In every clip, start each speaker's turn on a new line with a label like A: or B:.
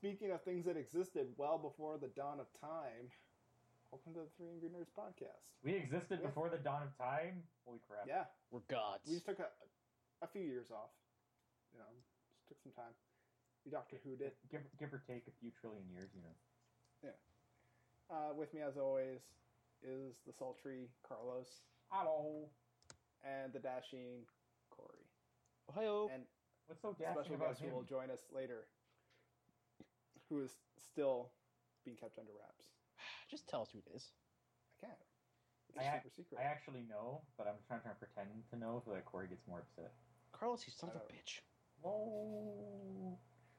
A: Speaking of things that existed well before the dawn of time, welcome to the Three Angry Nerds podcast.
B: We existed before the dawn of time? Holy crap.
A: Yeah.
C: We're gods.
A: We just took a few years off. Just took some time. We Doctor Who'd it.
B: Give or take a few trillion years,
A: Yeah. With me, as always, is the sultry Carlos.
B: Hello.
A: And the dashing Corey.
C: Ohio.
A: And
B: what's so
A: a
B: dashing
A: special
B: about
A: guest who
B: him?
A: will join us later, who is still being kept under wraps.
C: Just tell us who it is.
A: I can't. It's a super secret.
B: I actually know, but I'm trying to pretend to know so that Corey gets more upset.
C: Carlos, you son of a bitch.
B: Whoa.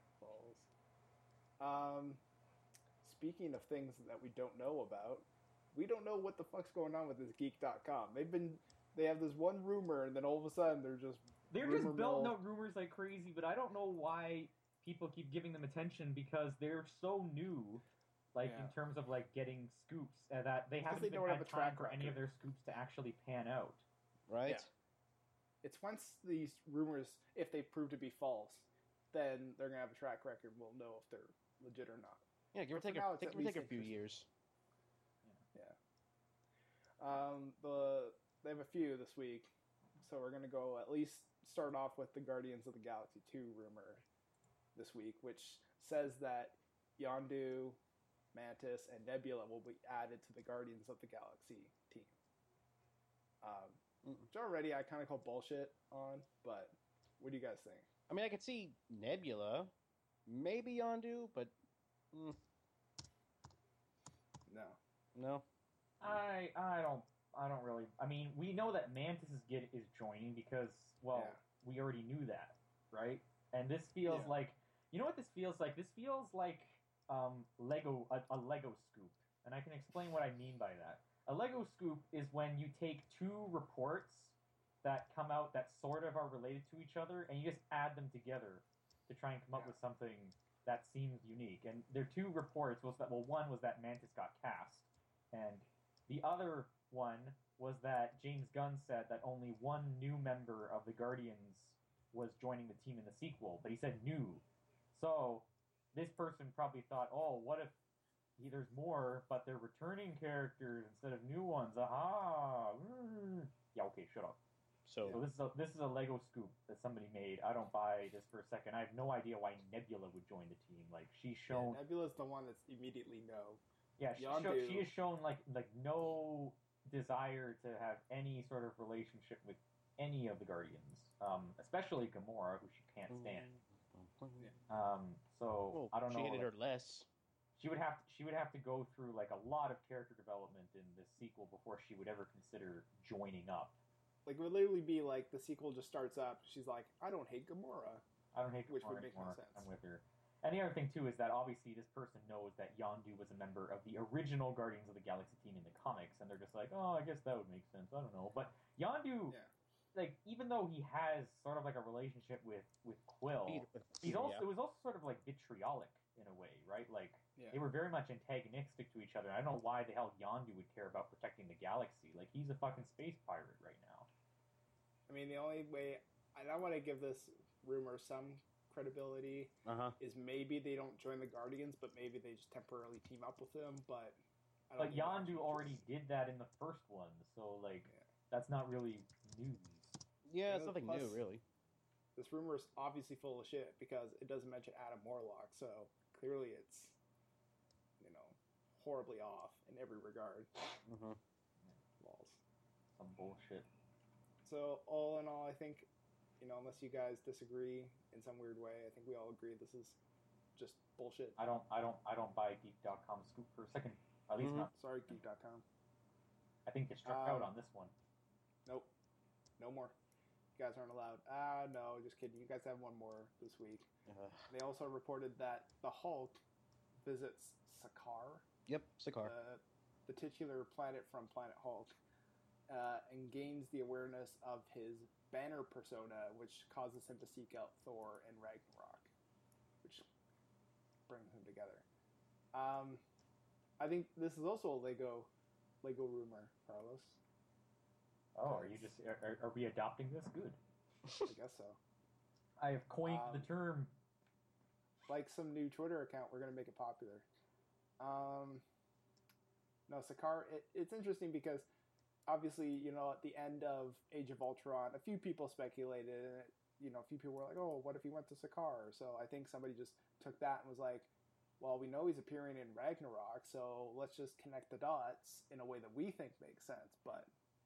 A: Balls. Speaking of things that we don't know about, we don't know what the fuck's going on with this Geek.com. They have this one rumor, and then all of a sudden they're just
B: building out rumors like crazy, but I don't know why people keep giving them attention because they're so new, in terms of getting scoops that they haven't even had time for any of their scoops to actually pan out.
C: Right?
A: Yeah. It's once these rumors, if they prove to be false, then they're gonna have a track record. And we'll know if they're legit or not.
C: Yeah, give or take a few years.
A: Yeah. They have a few this week, so we're gonna go at least start off with the Guardians of the Galaxy 2 rumor this week, which says that Yondu, Mantis, and Nebula will be added to the Guardians of the Galaxy team. Which already I kind of call bullshit on, but what do you guys think?
C: I mean, I could see Nebula, maybe Yondu, but no.
B: I don't really. I mean, we know that Mantis is joining because we already knew that, right? And this feels like, you know what this feels like? This feels like a Lego scoop, and I can explain what I mean by that. A Lego scoop is when you take two reports that come out that sort of are related to each other, and you just add them together to try and come up with something that seems unique. And their two reports was that, one was that Mantis got cast, and the other one was that James Gunn said that only one new member of the Guardians was joining the team in the sequel, but he said new. So this person probably thought, oh, what if there's more, but they're returning characters instead of new ones? Aha! Yeah, okay, shut up. So this is a Lego scoop that somebody made. I don't buy this for a second. I have no idea why Nebula would join the team. She's shown.
A: Yeah, Nebula's the one that's immediately no.
B: Yeah, she has shown no desire to have any sort of relationship with any of the Guardians, especially Gamora, who she can't stand. I don't know.
C: She hated her less.
B: She would have to go through a lot of character development in this sequel before she would ever consider joining up.
A: It would literally be the sequel just starts up. She's like, I don't hate Gamora.
B: Which
A: would make no sense.
B: I'm with her. And the other thing, too, is that obviously this person knows that Yondu was a member of the original Guardians of the Galaxy team in the comics, and they're just like, oh, I guess that would make sense. I don't know. But Yondu, even though he has sort of a relationship with Quill, it was also sort of vitriolic in a way, right? They were very much antagonistic to each other. I don't know why the hell Yondu would care about protecting the galaxy. He's a fucking space pirate right now.
A: I mean, the only way, and I want to give this rumor some credibility, is maybe they don't join the Guardians, but maybe they just temporarily team up with them. But
B: Yondu already did that in the first one, so that's not really news.
C: Yeah, it's nothing new, really.
A: This rumor is obviously full of shit because it doesn't mention Adam Warlock, so clearly it's horribly off in every regard. Balls.
B: Some bullshit.
A: So all in all, I think, unless you guys disagree in some weird way, I think we all agree this is just bullshit.
B: I don't buy Geek.com scoop for a second. At least not.
A: Sorry, Geek.com.
B: I think you struck out on this one.
A: Nope. No more. You guys aren't allowed. No, just kidding. You guys have one more this week. They also reported that the Hulk visits Sakaar.
C: Yep, Sakaar.
A: The titular planet from Planet Hulk. And gains the awareness of his Banner persona, which causes him to seek out Thor and Ragnarok, which brings them together. I think this is also a Lego rumor, Carlos.
B: Oh, are we adopting this? Good.
A: I guess so.
B: I have coined the term.
A: like some new Twitter account, we're gonna make it popular. No, Sakaar. It's interesting because obviously, at the end of Age of Ultron, a few people speculated, and a few people were like, "Oh, what if he went to Sakaar?" So I think somebody just took that and was like, "Well, we know he's appearing in Ragnarok, so let's just connect the dots in a way that we think makes sense." But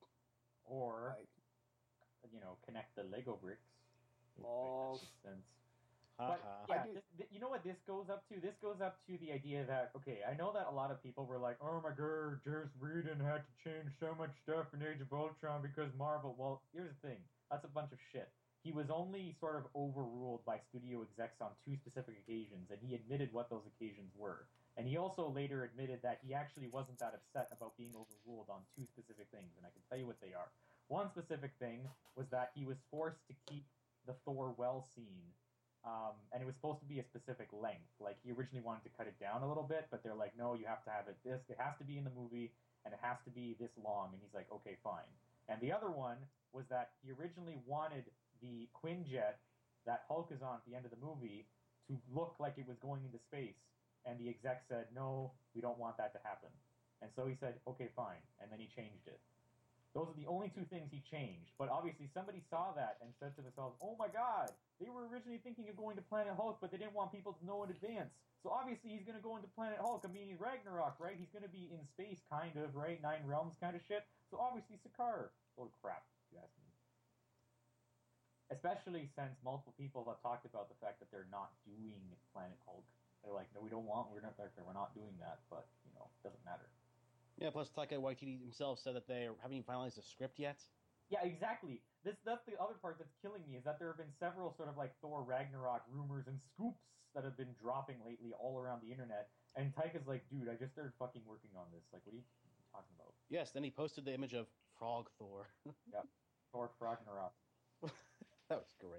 B: connect the Lego bricks.
A: Balls.
B: Sense. But yeah, you know what this goes up to? This goes up to the idea that, okay, I know that a lot of people were like, oh my god, Joss Whedon had to change so much stuff in Age of Ultron because Marvel. Well, here's the thing. That's a bunch of shit. He was only sort of overruled by studio execs on 2 specific occasions, and he admitted what those occasions were. And he also later admitted that he actually wasn't that upset about being overruled on 2 specific things, and I can tell you what they are. One specific thing was that he was forced to keep the Thor well scene, and it was supposed to be a specific length. Like, he originally wanted to cut it down a little bit, but they're like, no, you have to have it has to be in the movie, and it has to be this long. And he's like, okay, fine. And the other one was that he originally wanted the Quinjet that Hulk is on at the end of the movie to look like it was going into space. And the exec said, no, we don't want that to happen. And so he said, okay, fine. And then he changed it. Those are the only 2 things he changed. But obviously somebody saw that and said to themselves, oh my god, they were originally thinking of going to Planet Hulk, but they didn't want people to know in advance. So obviously he's going to go into Planet Hulk. I mean, Ragnarok, right? He's going to be in space, kind of, right? 9 realms kind of shit. So obviously Sakaar. Holy crap, if you ask me. Especially since multiple people have talked about the fact that they're not doing Planet Hulk. They're like, no, we're not doing that, but, it doesn't matter.
C: Yeah, plus Taika Waititi himself said that they haven't even finalized the script yet.
B: Yeah, exactly. That's the other part that's killing me, is that there have been several sort of like Thor Ragnarok rumors and scoops that have been dropping lately all around the internet. And Taika's like, dude, I just started fucking working on this. Like, what are you talking about?
C: Yes, then he posted the image of Frog Thor.
B: Yep, Thor Ragnarok.
C: That was great.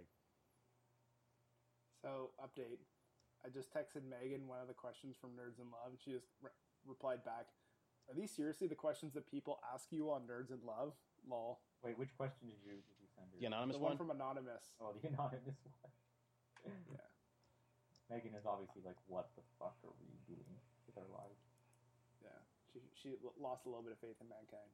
A: So, update. I just texted Megan one of the questions from Nerds in Love, and she just replied back, are these seriously the questions that people ask you on Nerds in Love? Lol.
B: Wait, which question did you send her?
C: The anonymous
A: one? The one from Anonymous.
B: Oh, the anonymous one.
A: Yeah.
B: Megan is obviously like, what the fuck are we doing with our lives?
A: Yeah. She lost a little bit of faith in mankind.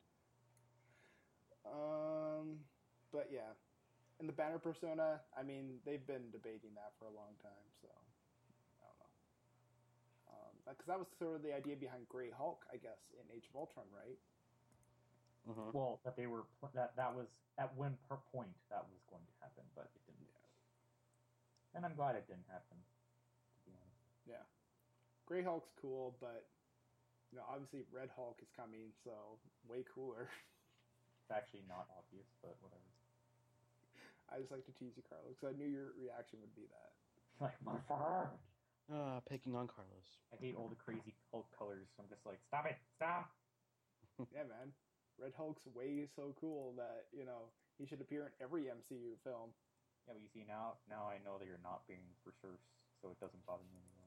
A: But yeah. And the Banner persona, I mean, they've been debating that for a long time, so I don't know. Because that was sort of the idea behind Grey Hulk, I guess, in Age of Ultron, right?
C: Mm-hmm.
B: Well, that they were that was at one point that was going to happen, but it didn't. Yeah. And I'm glad it didn't happen, to be honest.
A: Yeah, Grey Hulk's cool, but obviously Red Hulk is coming, so way cooler.
B: It's actually not obvious, but whatever.
A: I just like to tease you, Carlos, because I knew your reaction would be that.
B: Like, my fur!
C: Picking on Carlos.
B: I hate all the crazy Hulk colors. I'm just like, stop it! Stop!
A: Yeah, man. Red Hulk's way so cool that, he should appear in every MCU film.
B: Yeah, but you see, now I know that you're not being reserved, so it doesn't bother me anymore.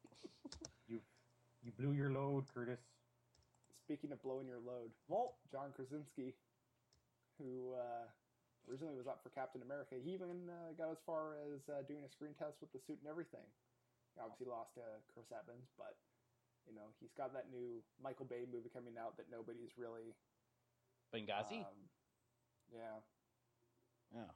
B: You blew your load, Curtis.
A: Speaking of blowing your load, John Krasinski, who originally was up for Captain America, he even got as far as doing a screen test with the suit and everything. He obviously lost to Chris Evans, but he's got that new Michael Bay movie coming out that nobody's really...
C: Benghazi?
A: Yeah.
C: Yeah.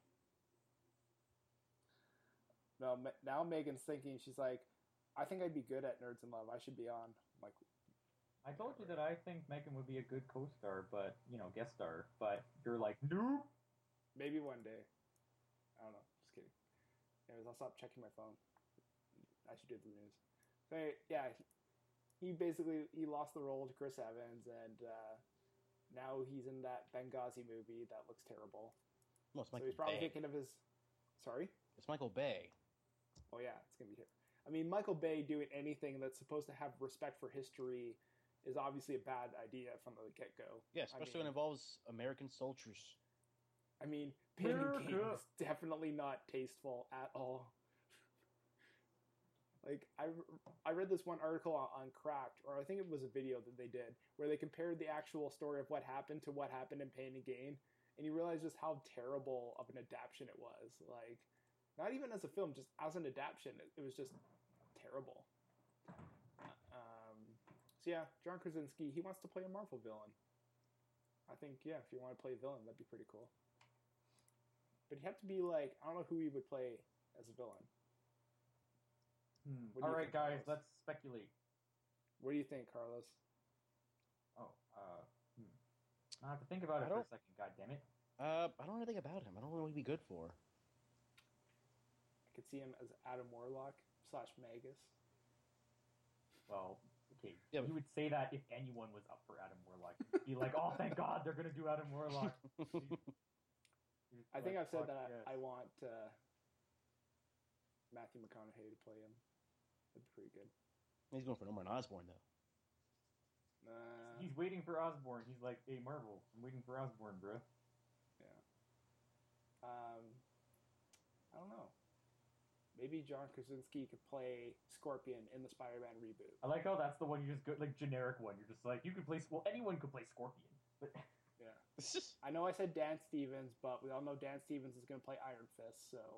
A: No, now Megan's thinking, she's like, I think I'd be good at Nerds in Love. I should be on. I'm like,
B: I told you that I think Megan would be a good co-star, but, guest star. But you're like, nope.
A: Maybe one day. I don't know. Just kidding. Anyways, I'll stop checking my phone. I should do the news. So, yeah, he lost the role to Chris Evans, and now he's in that Benghazi movie that looks terrible.
C: Well,
A: so he's probably thinking of his... Sorry?
C: It's Michael Bay.
A: Oh, yeah, it's going to be here. I mean, Michael Bay doing anything that's supposed to have respect for history is obviously a bad idea from the get-go.
C: Yeah, especially when it involves American soldiers.
A: I mean, Pain and Gain is definitely not tasteful at all. Like, I read this one article on Cracked, or I think it was a video that they did, where they compared the actual story of what happened to what happened in Pain and Gain, and you realize just how terrible of an adaptation it was. Like, not even as a film, just as an adaptation, it was just terrible. So yeah, John Krasinski, he wants to play a Marvel villain. I think, yeah, if you want to play a villain, that'd be pretty cool. But he'd have to be like, I don't know who he would play as a villain.
B: All right, guys, let's speculate.
A: What do you think, Carlos?
B: Oh, I have to think about it for a second, God damn it.
C: I don't know anything about him. I don't know what he'd be good for.
A: I could see him as Adam Warlock / Magus.
B: Well, okay, yeah, you would say that if anyone was up for Adam Warlock. You'd be like, oh, thank God, they're going to do Adam Warlock.
A: I think I've said that yes. I want Matthew McConaughey to play him. That'd be pretty good.
C: He's going for Norman Osborn, though.
B: He's waiting for Osborn. He's like, hey, Marvel, I'm waiting for Osborn, bro.
A: Yeah. I don't know. Maybe John Krasinski could play Scorpion in the Spider-Man reboot.
B: I like how that's the one you just go, like, generic one. You're just like, you could play, well, anyone could play Scorpion. But
A: yeah. I know I said Dan Stevens, but we all know Dan Stevens is going to play Iron Fist, so...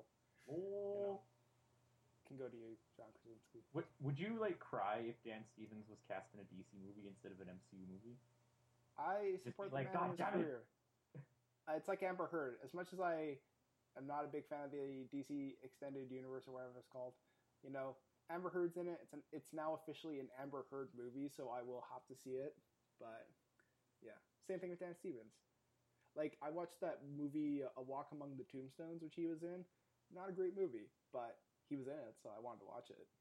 A: can go to you, John Krasinski.
B: Would you, like, cry if Dan Stevens was cast in a DC movie instead of an MCU movie?
A: I support the man in his career. It's like Amber Heard. As much as I am not a big fan of the DC Extended Universe or whatever it's called, you know, Amber Heard's in it. It's now officially an Amber Heard movie, so I will have to see it. But, yeah. Same thing with Dan Stevens. Like, I watched that movie, A Walk Among the Tombstones, which he was in. Not a great movie, but he was in it, so I wanted to watch it.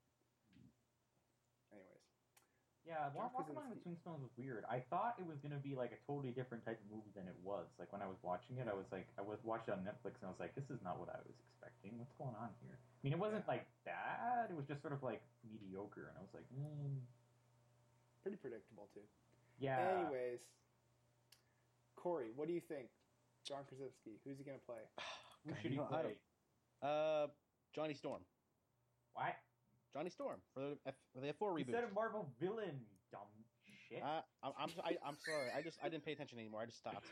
A: Anyways.
B: Yeah, Walk Among the Tombstones was weird. I thought it was going to be like a totally different type of movie than it was. Like, when I was watching it, I was watching it on Netflix, and I was like, this is not what I was expecting. What's going on here? I mean, it wasn't, like, bad. It was just sort of, like, mediocre, and I was like,
A: Pretty predictable, too.
B: Yeah.
A: Anyways. Corey, what do you think? John Krasinski, who's he going to play?
B: Who should he play?
C: Johnny Storm.
B: What?
C: Johnny Storm for the F4 reboot.
B: Instead of Marvel villain, dumb shit.
C: I'm sorry. I didn't pay attention anymore. I just stopped.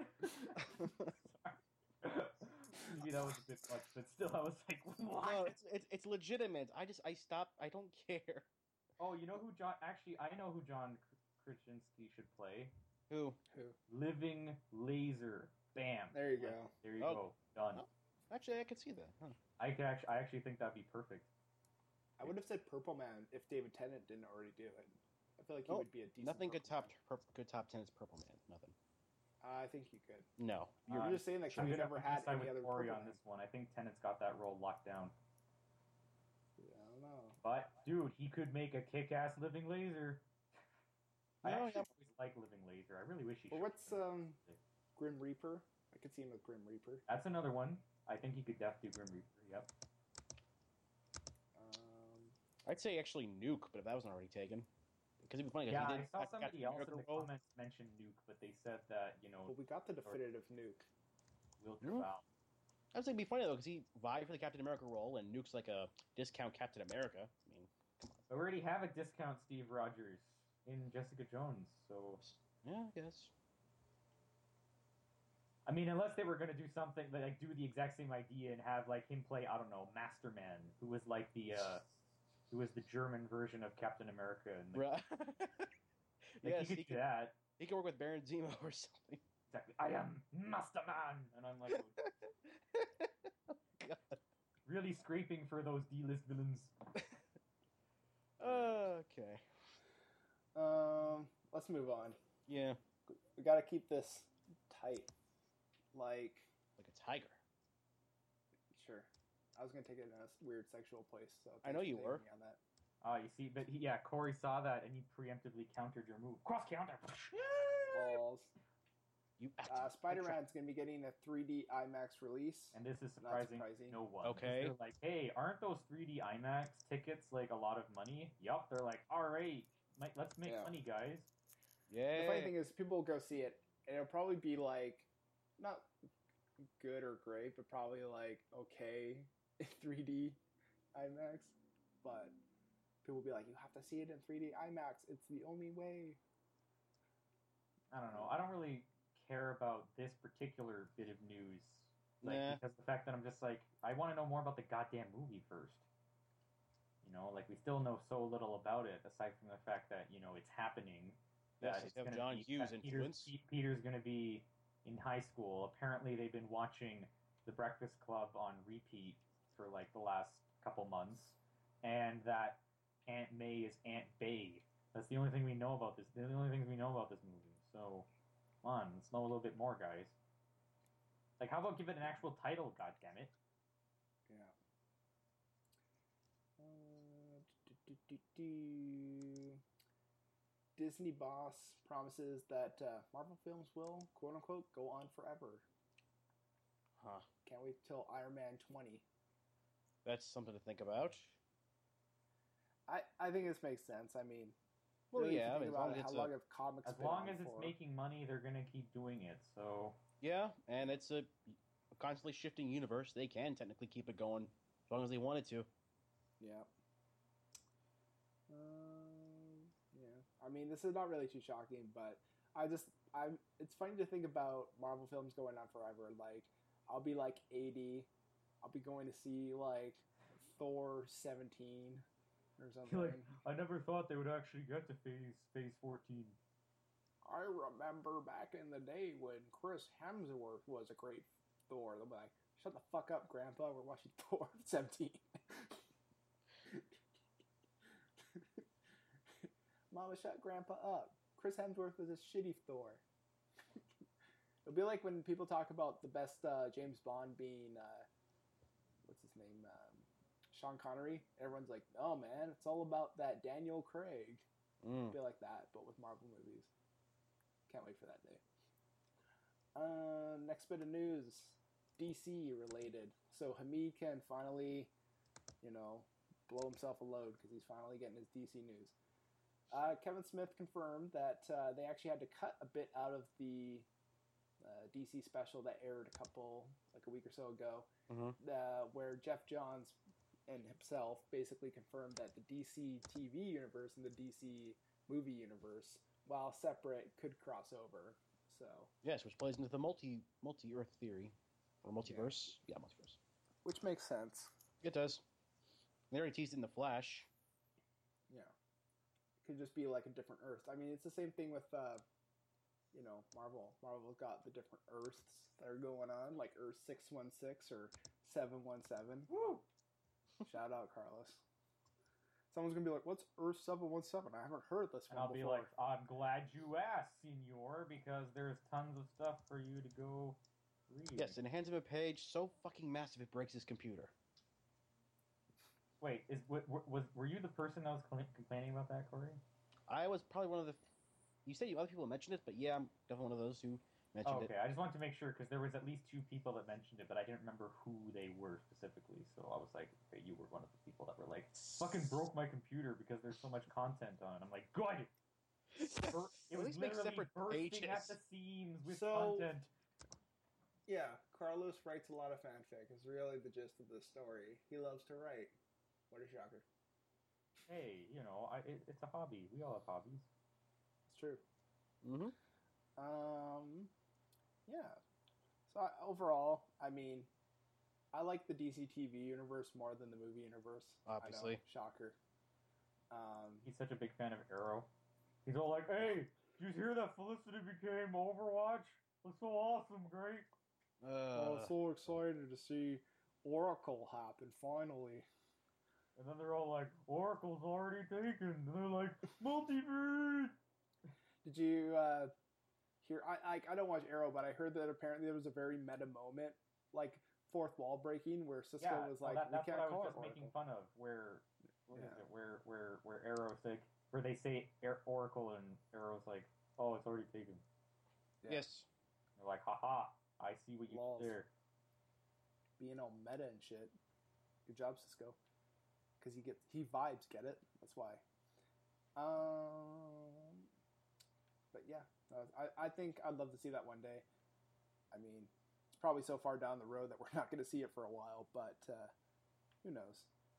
B: Maybe that was a bit much, but still, I was like, what?
C: No, it's legitimate. I stopped. I don't care.
B: Oh, you know who John? Actually, I know who John Krasinski should play.
C: Who?
B: Living Laser. Bam.
A: There you go.
B: There you go. Done.
C: Oh. Actually, I could see that. Huh.
B: I actually think that'd be perfect.
A: I would have said Purple Man if David Tennant didn't already do it. I feel like he would be a decent.
C: Nothing good top 10 is Purple Man. Nothing.
A: I think he could.
C: No,
A: you're just saying that because we never had any other
B: Corey on this one. I think Tennant's got that role locked down.
A: Yeah, I don't know.
B: But dude, he could make a kick-ass Living Laser. I always like Living Laser. I really wish he.
A: Well, what's Grim Reaper? I could see him with Grim Reaper.
B: That's another one. I think he could definitely do Grim Reaper. Yep.
C: I'd say actually Nuke, but if that wasn't already taken, because it'd be funny.
B: Yeah, I saw somebody else in the comments mention Nuke, but they said that
A: Well, we got the definitive Nuke.
B: Will Travel.
C: I was thinking it'd be funny though, because he vied for the Captain America role, and Nuke's like a discount Captain America. I mean, come on.
B: We already have a discount Steve Rogers in Jessica Jones, so
C: yeah, I guess.
B: I mean, unless they were going to do something like do the exact same idea and have like him play, I don't know, Masterman, who was like the German version of Captain America. And
C: right.
B: Yes, he could do that.
C: He could work with Baron Zemo or something.
B: Exactly. I am Masterman, and I'm like,
C: oh, God.
B: Really scraping for those D-list villains.
C: Okay.
A: Let's move on.
C: Yeah.
A: We got to keep this tight. Like
C: a tiger.
A: Sure. I was going to take it in a weird sexual place. So
C: I know you were.
A: On that.
B: You see, but Corey saw that and he preemptively countered your move. Cross counter.
A: Balls. Spider-Man's going to be getting a 3D IMAX release.
B: And this is surprising no one.
C: Okay.
B: They're like, hey, aren't those 3D IMAX tickets like a lot of money? Yup. They're like, all right, let's make money, guys.
C: Yeah.
A: The funny thing is, people will go see it, and it'll probably be like, not good or great, but probably like okay 3D IMAX. But people will be like, you have to see it in 3D IMAX. It's the only way.
B: I don't know. I don't really care about this particular bit of news. Because the fact that I'm just like, I want to know more about the goddamn movie first. Like we still know so little about it, aside from the fact that it's happening.
C: Yes,
B: That
C: it's have John Hughes influence.
B: Peter's going to be in high school. Apparently, they've been watching The Breakfast Club on repeat for like the last couple months, and that Aunt May is Aunt Bay. That's the only thing we know about this. The only things we know about this movie. So, come on, let's know a little bit more, guys. Like, how about give it an actual title? God damn it!
A: Yeah. Disney boss promises that Marvel films will, quote unquote, go on forever.
C: Huh.
A: Can't wait till Iron Man 20.
C: That's something to think about.
A: I think this makes sense. I mean,
C: well,
A: really,
C: yeah. I mean,
A: how long have comics
B: as
A: been
B: long
A: on
B: as it's
A: for?
B: making money, they're gonna keep doing it. So
C: yeah, and it's a constantly shifting universe. They can technically keep it going as long as they wanted to.
A: Yeah. Yeah. I mean, this is not really too shocking, but it's funny to think about Marvel films going on forever. Like, I'll be like 80. I'll be going to see like Thor 17 or something.
B: like, I never thought they would actually get to phase 14.
A: I remember back in the day when Chris Hemsworth was a great Thor. They'll be like, shut the fuck up, Grandpa. We're watching Thor 17. Mama, shut Grandpa up. Chris Hemsworth was a shitty Thor. It'll be like when people talk about the best James Bond being, what's his name, Sean Connery. Everyone's like, oh man, it's all about that Daniel Craig. It'll be like that, but with Marvel movies. Can't wait for that day. Next bit of news, DC related. So Hamid can finally, blow himself a load because he's finally getting his DC news. Kevin Smith confirmed that they actually had to cut a bit out of the DC special that aired a week or so ago, where Jeff Johns and himself basically confirmed that the DC TV universe and the DC movie universe, while separate, could cross over. So
C: yes, which plays into the multi-Earth theory, or multiverse. Yeah, multiverse.
A: Which makes sense.
C: It does. They already teased it in the Flash.
A: Yeah. Could just be like a different Earth. I mean, it's the same thing with, Marvel. Marvel's got the different Earths that are going on, like Earth 616 or 717.
B: Woo!
A: Shout out, Carlos. Someone's gonna be like, "What's Earth 717? I haven't heard this one
B: I'll
A: before."
B: be like, "I'm glad you asked, Senor, because there's tons of stuff for you to go read."
C: Yes, and hands him a page so fucking massive it breaks his computer.
B: Wait, were you the person that was complaining about that, Corey?
C: I was probably one of the. You said other people mentioned it, but yeah, I'm definitely one of those who mentioned it.
B: Okay, I just wanted to make sure because there was at least 2 people that mentioned it, but I didn't remember who they were specifically. So I was like, okay, you were one of the people that were like, "Fucking broke my computer because there's so much content on it." I'm like, "Good." It was literally bursting at the seams with content.
A: Yeah, Carlos writes a lot of fanfic. Is really the gist of the story. He loves to write. What a shocker.
B: Hey, it's a hobby. We all have hobbies.
A: It's true.
C: Mm-hmm.
A: Yeah. So overall, I mean, I like the DC TV universe more than the movie universe.
C: Obviously.
A: I know, shocker.
B: He's such a big fan of Arrow. He's all like, "Hey, did you hear that Felicity became Overwatch? That's so awesome, great."
A: I'm so excited to see Oracle happen, finally.
B: And then they're all like, "Oracle's already taken." And they're like, "Multiverse!"
A: Did you hear? I don't watch Arrow, but I heard that apparently there was a very meta moment, like fourth wall breaking, where Cisco was like,
B: that's
A: "We can't
B: what I
A: call
B: was
A: it
B: just making
A: Oracle."
B: fun of. Where where Arrow's like, where they say Oracle and Arrow's like, "Oh, it's already taken."
A: Yeah.
C: Yes.
B: They're like, "Haha, I see what you did there."
A: Being all meta and shit. Good job, Cisco. Because he vibes, get it? That's why. But yeah, I think I'd love to see that one day. I mean, it's probably so far down the road that we're not going to see it for a while, but who knows?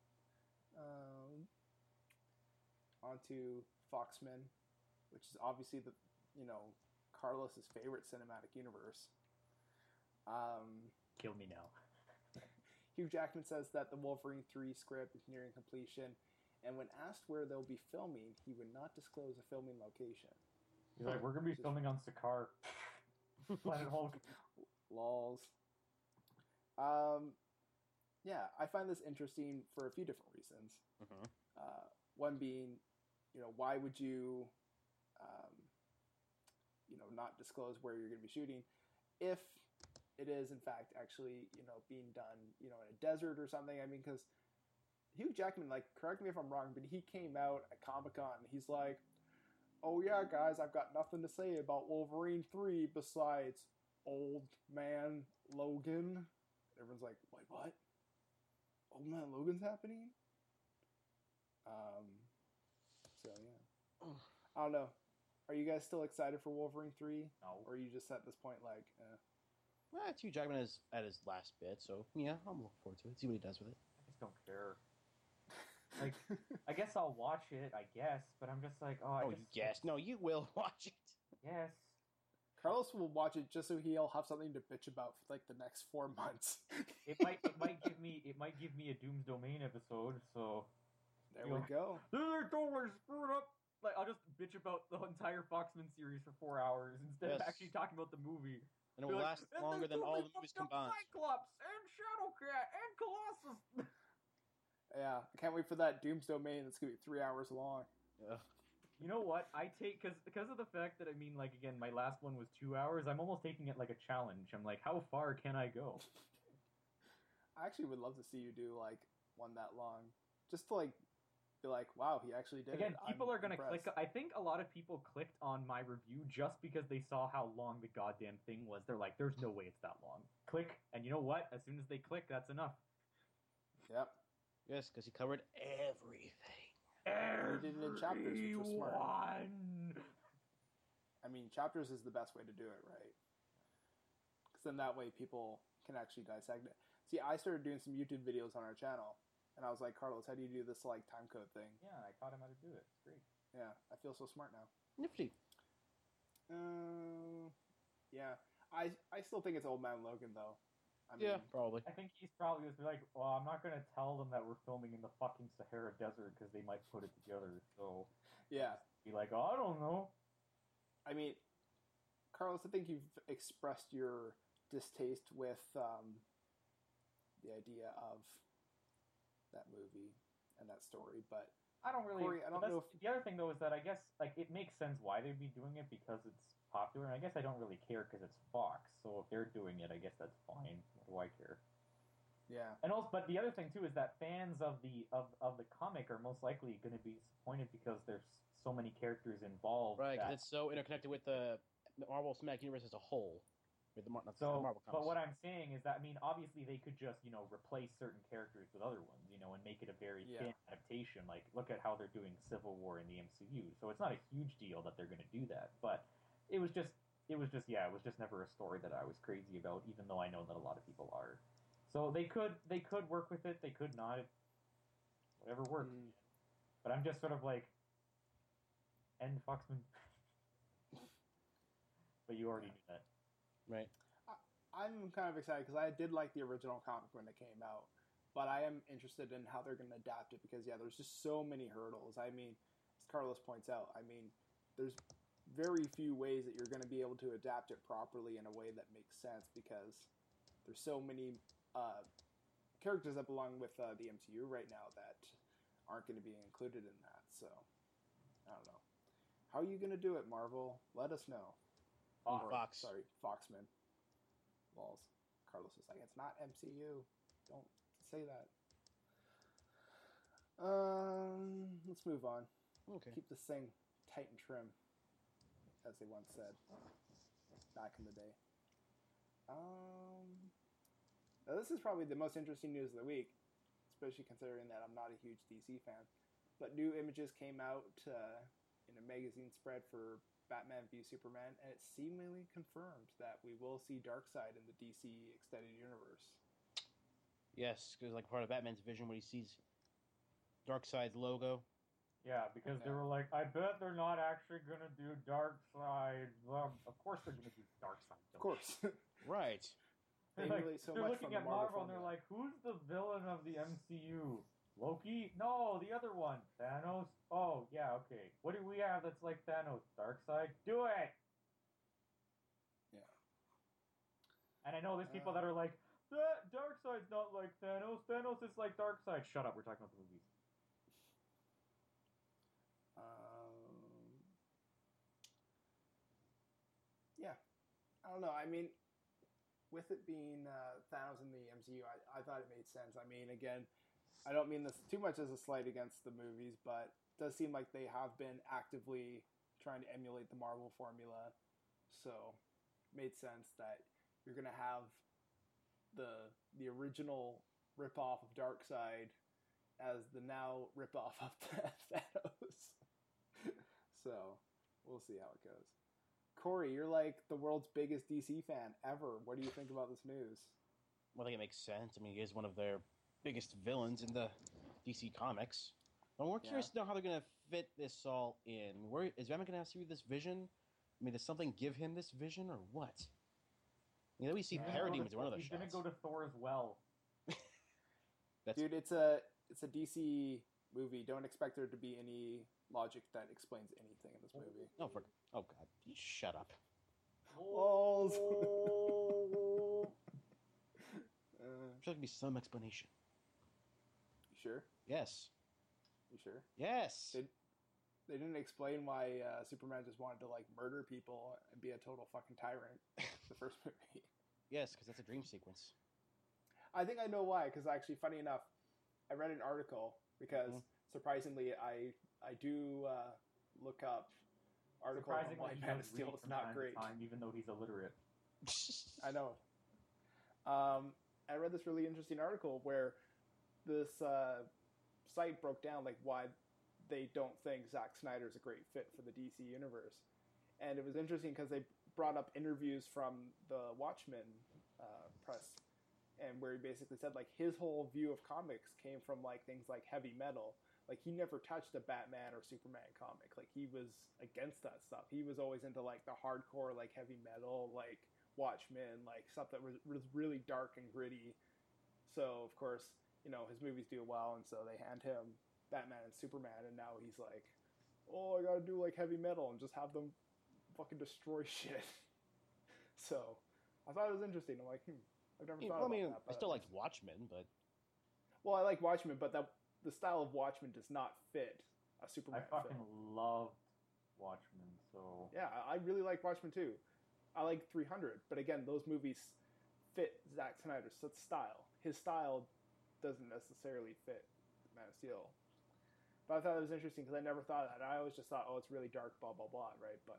A: On to Foxman, which is obviously Carlos's favorite cinematic universe.
B: Kill me now.
A: Hugh Jackman says that the Wolverine 3 script is nearing completion, and when asked where they'll be filming, he would not disclose a filming location.
B: He's like, we're going to be filming on Sakaar. Planet Hulk.
A: Lols. Yeah, I find this interesting for a few different reasons.
C: Mm-hmm.
A: One being, why would you, not disclose where you're going to be shooting if it is, in fact, actually, being done, in a desert or something? I mean, because Hugh Jackman, correct me if I'm wrong, but he came out at Comic-Con and he's like, oh yeah, guys, I've got nothing to say about Wolverine 3 besides Old Man Logan. Everyone's like, wait, what? Old Man Logan's happening? So yeah. I don't know. Are you guys still excited for Wolverine 3?
B: No.
A: Or are you just at this point like,
C: Well, it's Hugh Jackman at his last bit, so yeah, I'm looking forward to it. See what he does with it.
B: I just don't care. I guess I'll watch it, but I'm just like,
C: oh, you guess? No, you will watch it.
B: Yes.
A: Carlos will watch it just so he'll have something to bitch about for the next 4 months.
B: it might give me a Doom's Domain episode, so
A: there we go.
B: They're totally screwed up. I'll just bitch about the entire Foxman series for 4 hours instead of actually talking about the movie.
C: And it will last longer than all the movies combined.
B: Cyclops and Shadowcat and Colossus.
A: Yeah, I can't wait for that Doom's Domain. It's gonna be 3 hours long.
C: Yeah.
B: You know what? I take because of the fact that again, my last one was 2 hours. I'm almost taking it like a challenge. I'm like, how far can I go?
A: I actually would love to see you do one that long, just to be like, wow, he actually did.
B: Again,
A: it.
B: people
A: I'm
B: are gonna
A: impressed.
B: click. I think a lot of people clicked on my review just because they saw how long the goddamn thing was. They're like, there's no way it's that long. Click, and you know what? As soon as they click, that's enough.
A: Yep.
C: Yes, because he covered everything.
A: He did it in chapters, which was smart. I mean, chapters is the best way to do it, right? Because then that way people can actually dissect it. See, I started doing some YouTube videos on our channel, and I was like, Carlos, how do you do this time code thing?
B: Yeah, I taught him how to do it. It's great.
A: Yeah, I feel so smart now.
C: Nifty.
A: Yeah, I still think it's Old Man Logan though. I
C: Yeah,
A: mean,
C: probably.
B: I think he's probably just like, well, I'm not going to tell them that we're filming in the fucking Sahara Desert because they might put it together. So,
A: yeah.
B: Be like, oh, I don't know.
A: I mean, Carlos, I think you've expressed your distaste with the idea of that movie and that story, but
B: I don't really.
A: Corey, I don't know if...
B: The other thing though is that I guess it makes sense why they'd be doing it because it's popular, and I guess I don't really care because it's Fox. So if they're doing it, I guess that's fine. What do I care?
A: Yeah.
B: And also, but the other thing too is that fans of the comic are most likely going to be disappointed because there's so many characters involved.
C: Right, because it's so interconnected with the Marvel Cinematic Universe as a whole. With the Marvel comics.
B: But what I'm saying is that, obviously they could just, replace certain characters with other ones, and make it a very thin adaptation. Like, look at how they're doing Civil War in the MCU. So it's not a huge deal that they're going to do that. But it was just never a story that I was crazy about, even though I know that a lot of people are. So they could work with it, they could not. Whatever works. But I'm just sort of like, end Foxman. But you already knew that.
C: Right.
A: I'm kind of excited because I did like the original comic when it came out, but I am interested in how they're going to adapt it because, there's just so many hurdles. I mean, as Carlos points out, there's very few ways that you're going to be able to adapt it properly in a way that makes sense because there's so many characters that belong with the MCU right now that aren't going to be included in that. So, I don't know. How are you going to do it, Marvel? Let us know.
C: Fox.
A: Sorry, Foxman. Balls. Carlos is like, it's not MCU. Don't say that. Let's move on.
C: Okay.
A: Keep this thing tight and trim, as they once said back in the day. Now this is probably the most interesting news of the week, especially considering that I'm not a huge DC fan. But new images came out in a magazine spread for Batman v Superman, and it's seemingly confirmed that we will see Darkseid in the DC Extended Universe.
C: Yes, because part of Batman's vision when he sees Darkseid's logo.
B: Yeah, because they were like, I bet they're not actually going to do Darkseid. Well, of course they're going to do Darkseid.
A: Of course.
C: Right.
A: They
B: They're
A: relate so
B: they're
A: much
B: looking
A: from
B: at
A: the Marvel
B: Marvel and they're like, who's the villain of the MCU? Loki? No, the other one. Thanos? Oh, yeah, okay. What do we have that's like Thanos? Darkseid? Do it!
A: Yeah.
B: And I know there's people that are like, Darkseid's not like Thanos. Thanos is like Darkseid. Shut up, we're talking about the movies.
A: Yeah. I don't know. I mean, with it being Thanos in the MCU, I thought it made sense. I mean, again, I don't mean this too much as a slight against the movies, but it does seem like they have been actively trying to emulate the Marvel formula. So, it made sense that you're going to have the original ripoff of Darkseid as the now ripoff of Thanos. So, we'll see how it goes. Corey, you're like the world's biggest DC fan ever. What do you think about this news?
C: Well, I think it makes sense. I mean, he is one of their biggest villains in the DC comics. I'm more curious to know how they're going to fit this all in. Where is Batman going to see this vision? I mean, does something give him this vision or what? You know, we see Parademons in one of those shots.
B: He's going to go to Thor as well.
A: Dude, it's a DC movie. Don't expect there to be any logic that explains anything in this movie.
C: Oh God, you shut up.
A: Balls.
C: There's going to be some explanation.
A: You sure?
C: Yes.
A: You sure?
C: Yes.
A: They didn't explain why Superman just wanted to like murder people and be a total fucking tyrant. The first movie.
C: Yes, because that's a dream sequence.
A: I think I know why. Because actually, funny enough, I read an article because surprisingly, I do look up articles on why Man of Steel is not great,
B: even though he's illiterate.
A: I know. I read this really interesting article where this site broke down like why they don't think Zack Snyder's a great fit for the DC universe, and it was interesting because they brought up interviews from the Watchmen press, and where he basically said like his whole view of comics came from like things like heavy metal. Like he never touched a Batman or Superman comic. Like he was against that stuff. He was always into like the hardcore like heavy metal, like Watchmen, like stuff that was really dark and gritty. So of course, you know, his movies do well, and so they hand him Batman and Superman, and now he's like, oh, I gotta do like heavy metal and just have them fucking destroy shit. So I thought it was interesting. I'm like, I've never thought about that.
C: I still like Watchmen, but
A: well, I like Watchmen, but the style of Watchmen does not fit a Superman
B: film. I fucking loved Watchmen, so
A: yeah, I really like Watchmen too. I like 300, but again, those movies fit Zack Snyder's style. His style doesn't necessarily fit Man of Steel. But I thought it was interesting because I never thought of that. I always just thought, oh, it's really dark, blah, blah, blah, right? But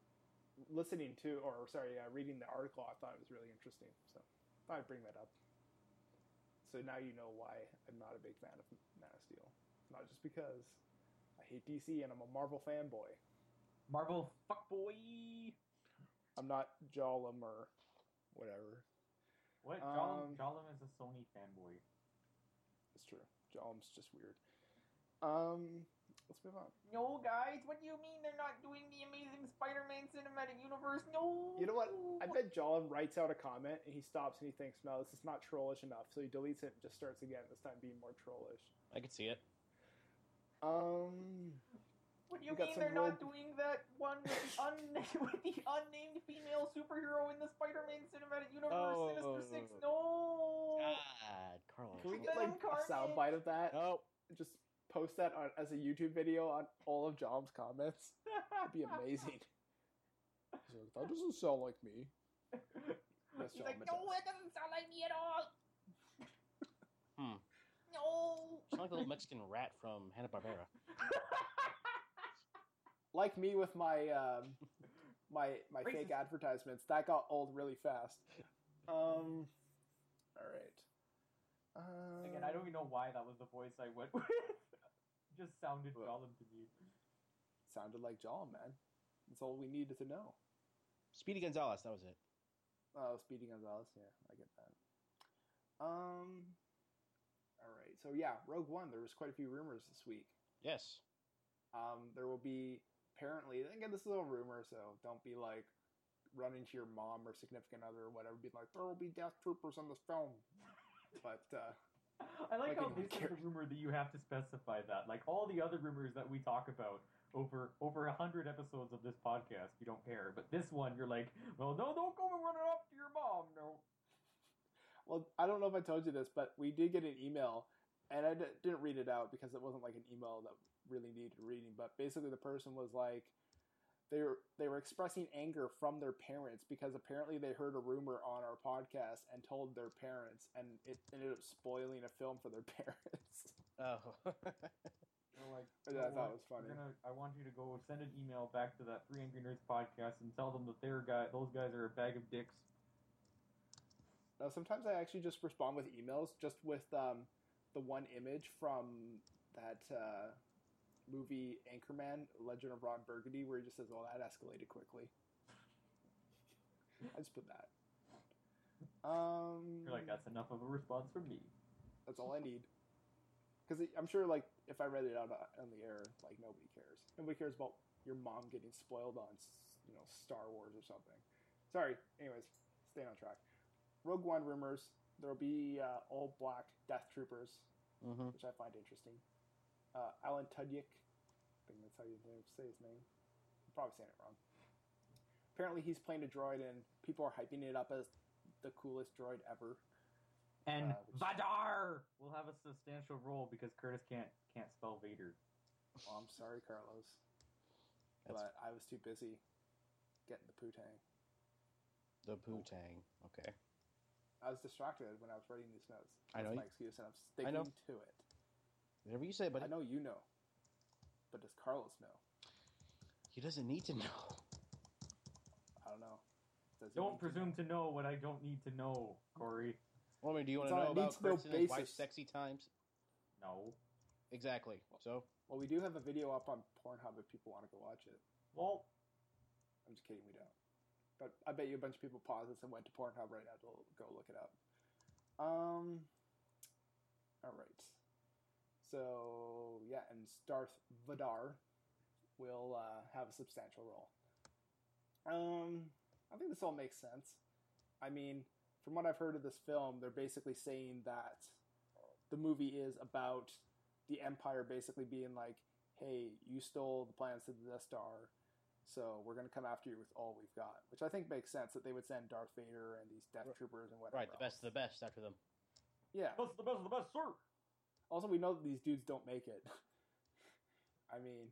A: reading the article, I thought it was really interesting. So I thought I'd bring that up. So now you know why I'm not a big fan of Man of Steel. Not just because I hate DC and I'm a Marvel fanboy.
B: Marvel fuckboy!
A: I'm not Gollum or whatever.
B: What? Gollum is a Sony fanboy.
A: It's true. Gollum's just weird. Let's move on.
B: No, guys, what do you mean they're not doing the Amazing Spider-Man Cinematic Universe? No!
A: You know what? I bet Gollum writes out a comment and he stops and he thinks, no, this is not trollish enough. So he deletes it and just starts again, this time being more trollish.
C: I could see it.
B: What do you mean they're not doing that one with the unnamed female superhero in the Spider-Man Cinematic Universe, Sinister Six? No!
C: God, Carlos.
A: Can we get like a soundbite of that?
C: No.
A: Just post that as a YouTube video on all of Gollum's comments. That'd be amazing. He's like, that doesn't sound like me. Yes,
B: He's like, no, it doesn't sound like me at all. No.
C: Sound like the little Mexican rat from Hanna-Barbera.
A: Like me with my my fake advertisements, that got old really fast. All right.
B: Again, I don't even know why that was the voice I went with. Just sounded Gollum to me.
A: Sounded like Gollum, man. That's all we needed to know.
C: Speedy Gonzalez, that was it.
A: Oh, Speedy Gonzalez. Yeah, I get that. All right. So yeah, Rogue One. There was quite a few rumors this week.
C: Yes.
A: There will be apparently. Again, this is a rumor, so don't be like running to your mom or significant other or whatever. Be like, there will be Death Troopers in this film. But
B: I like how
A: anyone
B: this is
A: cares.
B: the rumor that you have to specify that. Like all the other rumors that we talk about over 100 episodes of this podcast, you don't care. But this one, you're like, well, no, don't go and run it up to your mom. No.
A: Well, I don't know if I told you this, but we did get an email, and I didn't read it out because it wasn't like an email that really needed reading. But basically, the person was like, they were expressing anger from their parents because apparently they heard a rumor on our podcast and told their parents, and it ended up spoiling a film for their parents.
C: Oh.
B: They're like,
A: I thought it was funny.
B: I want you to go send an email back to that 3 Angry Nerds podcast and tell them that those guys are a bag of dicks.
A: Now, sometimes I actually just respond with emails, just with the one image from that movie Anchorman, Legend of Ron Burgundy, where he just says, "Well, that escalated quickly." I just put that.
B: You're like, that's enough of a response from me.
A: That's all I need. Because I'm sure, like, if I read it out on the air, like, nobody cares. Nobody cares about your mom getting spoiled on, Star Wars or something. Sorry. Anyways, staying on track. Rogue One rumors. There'll be all black Death Troopers, which I find interesting. Alan Tudyk. I think that's how you say his name. I'm probably saying it wrong. Apparently, he's playing a droid, and people are hyping it up as the coolest droid ever.
B: And Vadar will have a substantial role because Curtis can't spell Vader.
A: Oh, I'm sorry, Carlos. But I was too busy getting the Poo-Tang.
C: The Poo-Tang. Okay.
A: I was distracted when I was writing these notes.
C: That's
A: my excuse, and I'm sticking to it.
C: Whatever you say, buddy.
A: I know you know. But does Carlos know?
C: He doesn't need to know.
A: I don't know.
B: Don't presume to know what I don't need to know, Corey.
C: Well, I mean, do you want to know about Chris and his wife's sexy times?
B: No.
C: Exactly. So?
A: Well, we do have a video up on Pornhub if people want to go watch it.
B: Well,
A: I'm just kidding, we don't. But I bet you a bunch of people paused this and went to Pornhub right now to go look it up. All right. So, yeah, and Darth Vadar will have a substantial role. I think this all makes sense. I mean, from what I've heard of this film, they're basically saying that the movie is about the Empire basically being like, hey, you stole the plans to the Death Star, so we're going to come after you with all we've got. Which I think makes sense that they would send Darth Vader and these Death Troopers and whatever.
C: Right, the best of the best after them.
A: Yeah.
B: That's the best of the best, sir.
A: Also, we know that these dudes don't make it. I mean,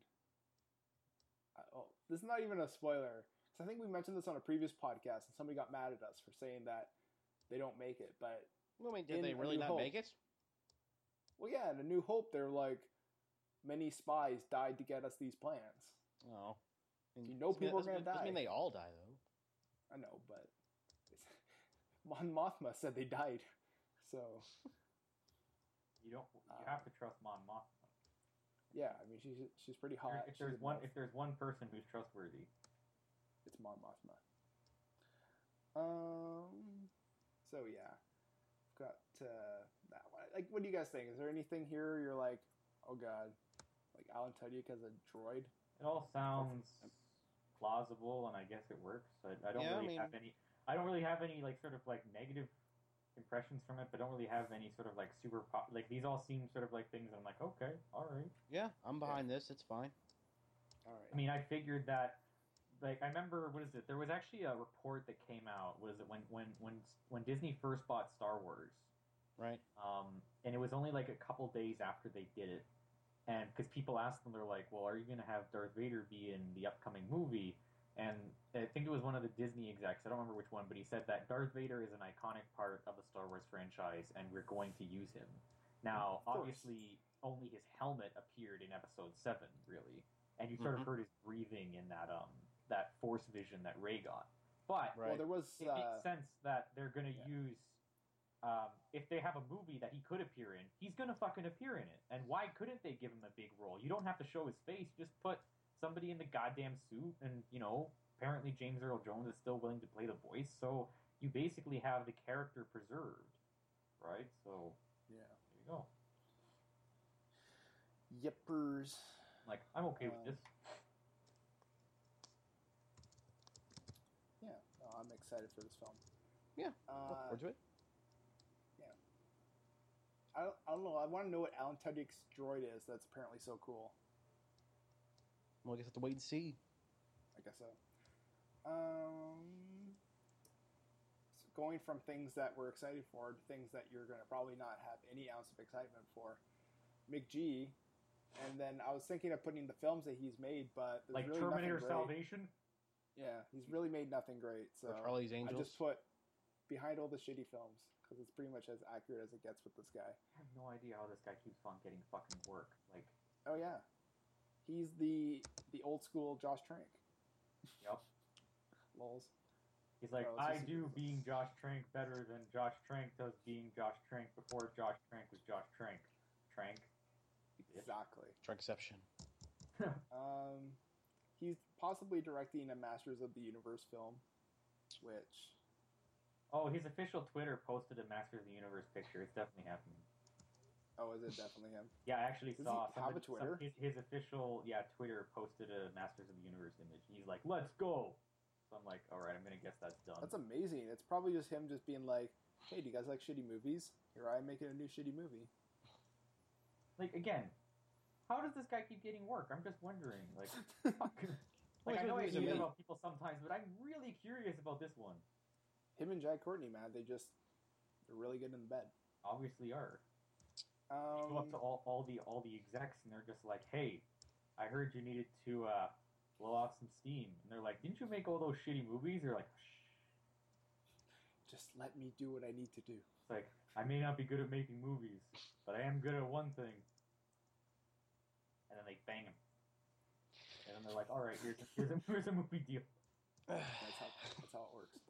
A: this is not even a spoiler. Because I think we mentioned this on a previous podcast, and somebody got mad at us for saying that they don't make it. But
C: well, I mean, did they really not make it?
A: Well, yeah, in A New Hope, they're like, many spies died to get us these plans.
C: Oh.
A: You know people are going to die.
C: Doesn't mean they all die, though.
A: I know, but Mon Mothma said they died. So...
B: You have to trust Mon Mothma.
A: Yeah, I mean she's pretty hot.
B: If there's one person who's trustworthy,
A: it's Mon Mothma. So yeah, got that one. Like, what do you guys think? Is there anything here you're like, oh god, like Alan Tudyk as a droid?
B: It all sounds plausible, and I guess it works. I don't really have any like sort of like negative impressions from it, but don't really have any sort of like super like these all seem sort of like things that I'm like, okay, all right.
C: Yeah, I'm behind this. It's fine.
A: All right.
B: I mean, I figured that, like, I remember, what is it? There was actually a report that came out. Was it when Disney first bought Star Wars?
C: Right.
B: And it was only like a couple days after they did it, and because people asked them, they're like, well, are you going to have Darth Vader be in the upcoming movie? And I think it was one of the Disney execs, I don't remember which one, but he said that Darth Vader is an iconic part of the Star Wars franchise, and we're going to use him. Now, obviously, only his helmet appeared in Episode 7, really, and you sort of heard his breathing in that Force vision that Rey got. But
A: well, there was
B: it makes sense that they're going to use, if they have a movie that he could appear in, he's going to fucking appear in it. And why couldn't they give him a big role? You don't have to show his face, just put somebody in the goddamn suit, and, apparently James Earl Jones is still willing to play the voice, so you basically have the character preserved, right? So,
A: yeah,
B: there you go.
A: Yippers.
B: Like, I'm okay with this.
A: Yeah, I'm excited for this film.
C: Yeah, look forward to it.
A: Yeah. I don't know. I want to know what Alan Tudyk's droid is that's apparently so cool.
C: Well, I guess I have to wait and see.
A: I guess so. Going from things that we're excited for to things that you're going to probably not have any ounce of excitement for. McG, and then I was thinking of putting the films that he's made, but there's
B: like
A: really
B: Terminator
A: nothing great.
B: Salvation.
A: Yeah, he's really made nothing great. So
C: Or Charlie's Angels.
A: I just put behind all the shitty films because it's pretty much as accurate as it gets with this guy.
B: I have no idea how this guy keeps on getting fucking work. Like,
A: oh yeah, he's the old school Josh Trank.
B: Yep.
A: Lols.
B: He's like,
A: Oh,
B: I do being Josh Trank better than Josh Trank does being Josh Trank before Josh Trank was Josh Trank. Trank.
A: Exactly.
C: Trankception.
A: He's possibly directing a Masters of the Universe film, which...
B: Oh, his official Twitter posted a Masters of the Universe picture. It's definitely happening.
A: Oh, is it definitely him?
B: Yeah, I actually
A: Does
B: saw
A: he have a Twitter?
B: his official Twitter posted a Masters of the Universe image. He's like, let's go! So I'm like, alright, I'm gonna guess that's done.
A: That's amazing. It's probably just him just being like, hey, do you guys like shitty movies? Here I am making a new shitty movie.
B: Like, again, how does this guy keep getting work? I'm just wondering. Like, like I know I hear about people sometimes, but I'm really curious about this one.
A: Him and Jack Courtney, man, they're really good in the bed.
B: Obviously are. Go up to all the execs, and they're just like, hey, I heard you needed to blow off some steam. And they're like, didn't you make all those shitty movies? They're like, shh.
A: Just let me do what I need to do.
B: It's like, I may not be good at making movies, but I am good at one thing. And then they bang him. And then they're like, all right, here's a movie deal.
A: That's how it works.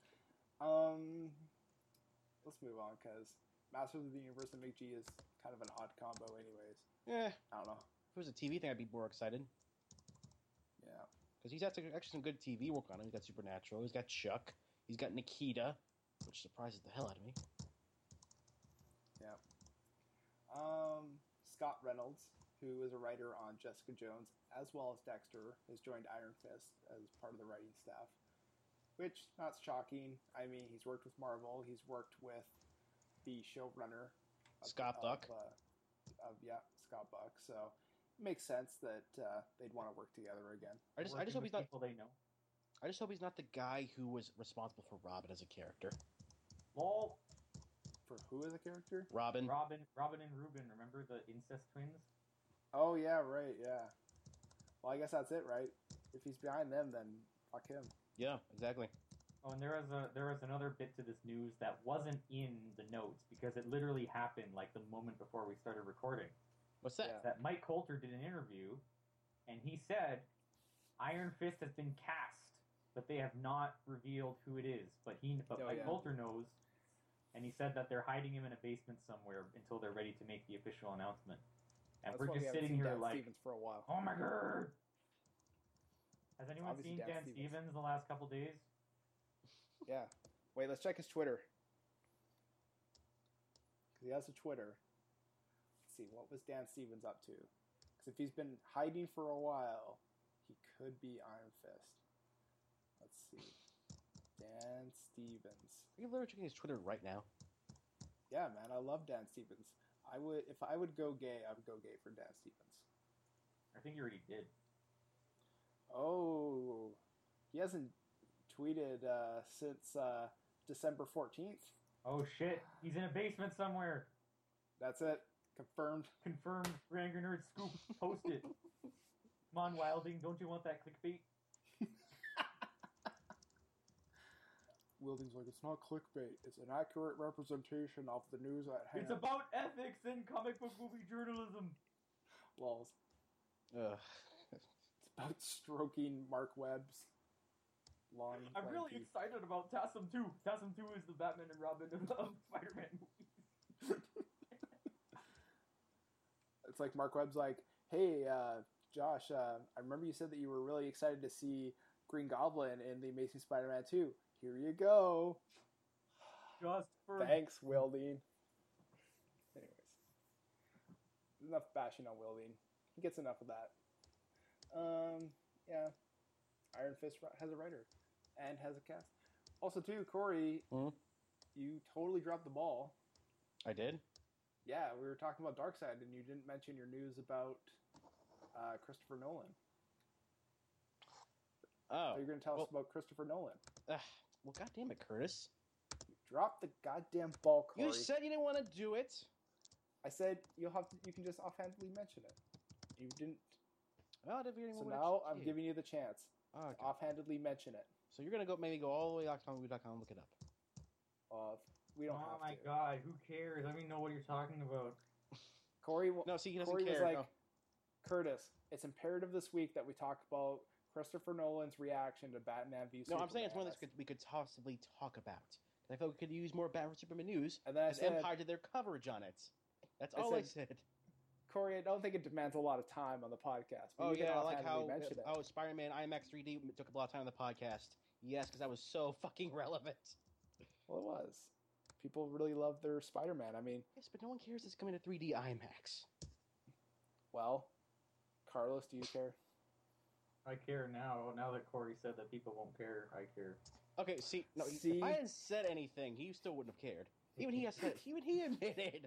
A: Let's move on, because Masters of the Universe and McG is kind of an odd combo anyways.
C: Yeah.
A: I don't know.
C: If it was a TV thing, I'd be more excited.
A: Yeah.
C: Because he's had actually some good TV work on him. He's got Supernatural. He's got Chuck. He's got Nikita, which surprises the hell out of me.
A: Yeah. Scott Reynolds, who is a writer on Jessica Jones as well as Dexter, has joined Iron Fist as part of the writing staff. Which, not shocking. I mean, he's worked with Marvel. He's worked with the showrunner.
C: Scott Buck.
A: Scott Buck. So, it makes sense that they'd want to work together again.
C: I just hope he's not...
B: People they know.
C: I just hope he's not the guy who was responsible for Robin as a character.
B: Lol.
A: For who as a character?
C: Robin
B: and Ruben. Remember the incest twins?
A: Oh, yeah, right, yeah. Well, I guess that's it, right? If he's behind them, then fuck him.
C: Yeah, exactly.
B: Oh, and there was another bit to this news that wasn't in the notes because it literally happened like the moment before we started recording.
C: What's that?
A: Yeah.
B: That Mike Coulter did an interview, and he said Iron Fist has been cast, but they have not revealed who it is. But Mike Coulter knows, and he said that they're hiding him in a basement somewhere until they're ready to make the official announcement. And
A: That's
B: we're
A: why
B: just
A: we haven't
B: sitting
A: seen
B: here
A: Dan
B: like,
A: Stevens for a while.
B: oh my god! Has anyone
A: Obviously
B: seen
A: Dan
B: Dan
A: Stevens.
B: Stevens the last couple days?
A: Yeah. Wait, let's check his Twitter. Because he has a Twitter. Let's see, what was Dan Stevens up to? Because if he's been hiding for a while, he could be Iron Fist. Let's see. Dan Stevens.
C: Are you literally checking his Twitter right now?
A: Yeah, man, I love Dan Stevens. If I would go gay, I would go gay for Dan Stevens.
B: I think you already did.
A: Oh, he hasn't tweeted since December 14th.
B: Oh shit, he's in a basement somewhere.
A: That's it. Confirmed.
B: Confirmed. Ranger Nerd Scoop. Post it. Come on, Wilding. Don't you want that clickbait?
A: Wilding's like, it's not clickbait. It's an accurate representation of the news at hand.
B: It's about ethics in comic book movie journalism.
A: Lols.
C: Ugh.
A: It's about stroking Mark Webb's long.
B: I'm really excited about TASM 2. TASM 2 is the Batman and Robin of Spider-Man movies.
A: It's like Mark Webb's like, hey, Josh, I remember you said that you were really excited to see Green Goblin in The Amazing Spider-Man 2. Here you go.
B: Just for...
A: Thanks, Wilding. Anyways. Enough bashing on Wilding. He gets enough of that. Yeah. Iron Fist has a writer. And has a cast. Also, too, Corey, you totally dropped the ball.
C: I did?
A: Yeah, we were talking about Darkseid, and you didn't mention your news about Christopher Nolan.
C: Oh.
A: Are you going to tell us about Christopher Nolan?
C: Well, goddamn it, Curtis.
A: Drop the goddamn ball, Corey.
C: You said you didn't want to do it.
A: I said you can just offhandedly mention it. You didn't.
C: Well,
A: so now I'm giving you the chance to offhandedly mention it.
C: So you're going to maybe go all the way to comicbook.com and look it up.
A: We don't have to.
B: Oh my god, who cares? Let me know what you're talking about.
A: Corey,
C: no, see, he doesn't
A: Corey
C: care.
A: was like, Curtis, it's imperative this week that we talk about Christopher Nolan's reaction to Batman v Superman.
C: No, I'm saying it's one that we could possibly talk about. I thought we could use more Batman v Superman news.
A: And then I said,
C: Empire did their coverage on it. That's all I said.
A: Corey, I don't think it demands a lot of time on the podcast.
C: Oh, yeah, I like how Spider-Man IMAX 3D took a lot of time on the podcast. Yes, because that was so fucking relevant.
A: Well, it was. People really love their Spider-Man. I mean...
C: Yes, but no one cares it's coming to 3D IMAX.
A: Well, Carlos, do you care?
B: I care now. Now that Corey said that people won't care, I care.
C: Okay, if I hadn't said anything, he still wouldn't have cared. Even he admitted.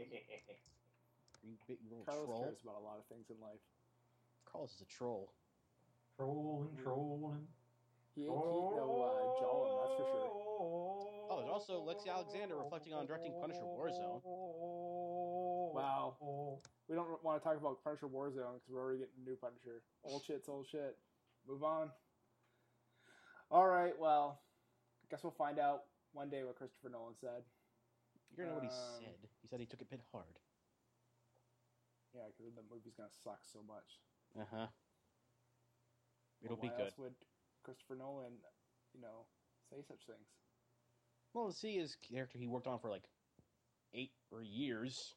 A: Carlos
C: troll.
A: cares about a lot of things in life.
C: Carlos is a troll.
B: Trolling.
A: He ain't no Jollin, that's for sure.
C: Oh, there's also Lexi Alexander reflecting on directing Punisher Warzone.
A: Wow. We don't want to talk about Punisher Warzone because we're already getting a new Punisher. Old shit's old shit. Move on. All right, well, I guess we'll find out one day what Christopher Nolan said.
C: You're going to know what he said. He said he took it a bit hard.
A: Yeah, because the movie's going to suck so much.
C: Uh-huh. It'll
A: be
C: good.
A: Why else would Christopher Nolan, say such things?
C: Well, to see his character he worked on for like 8 years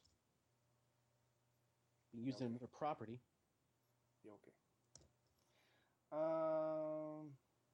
C: being used in another property.
A: Yeah, okay. All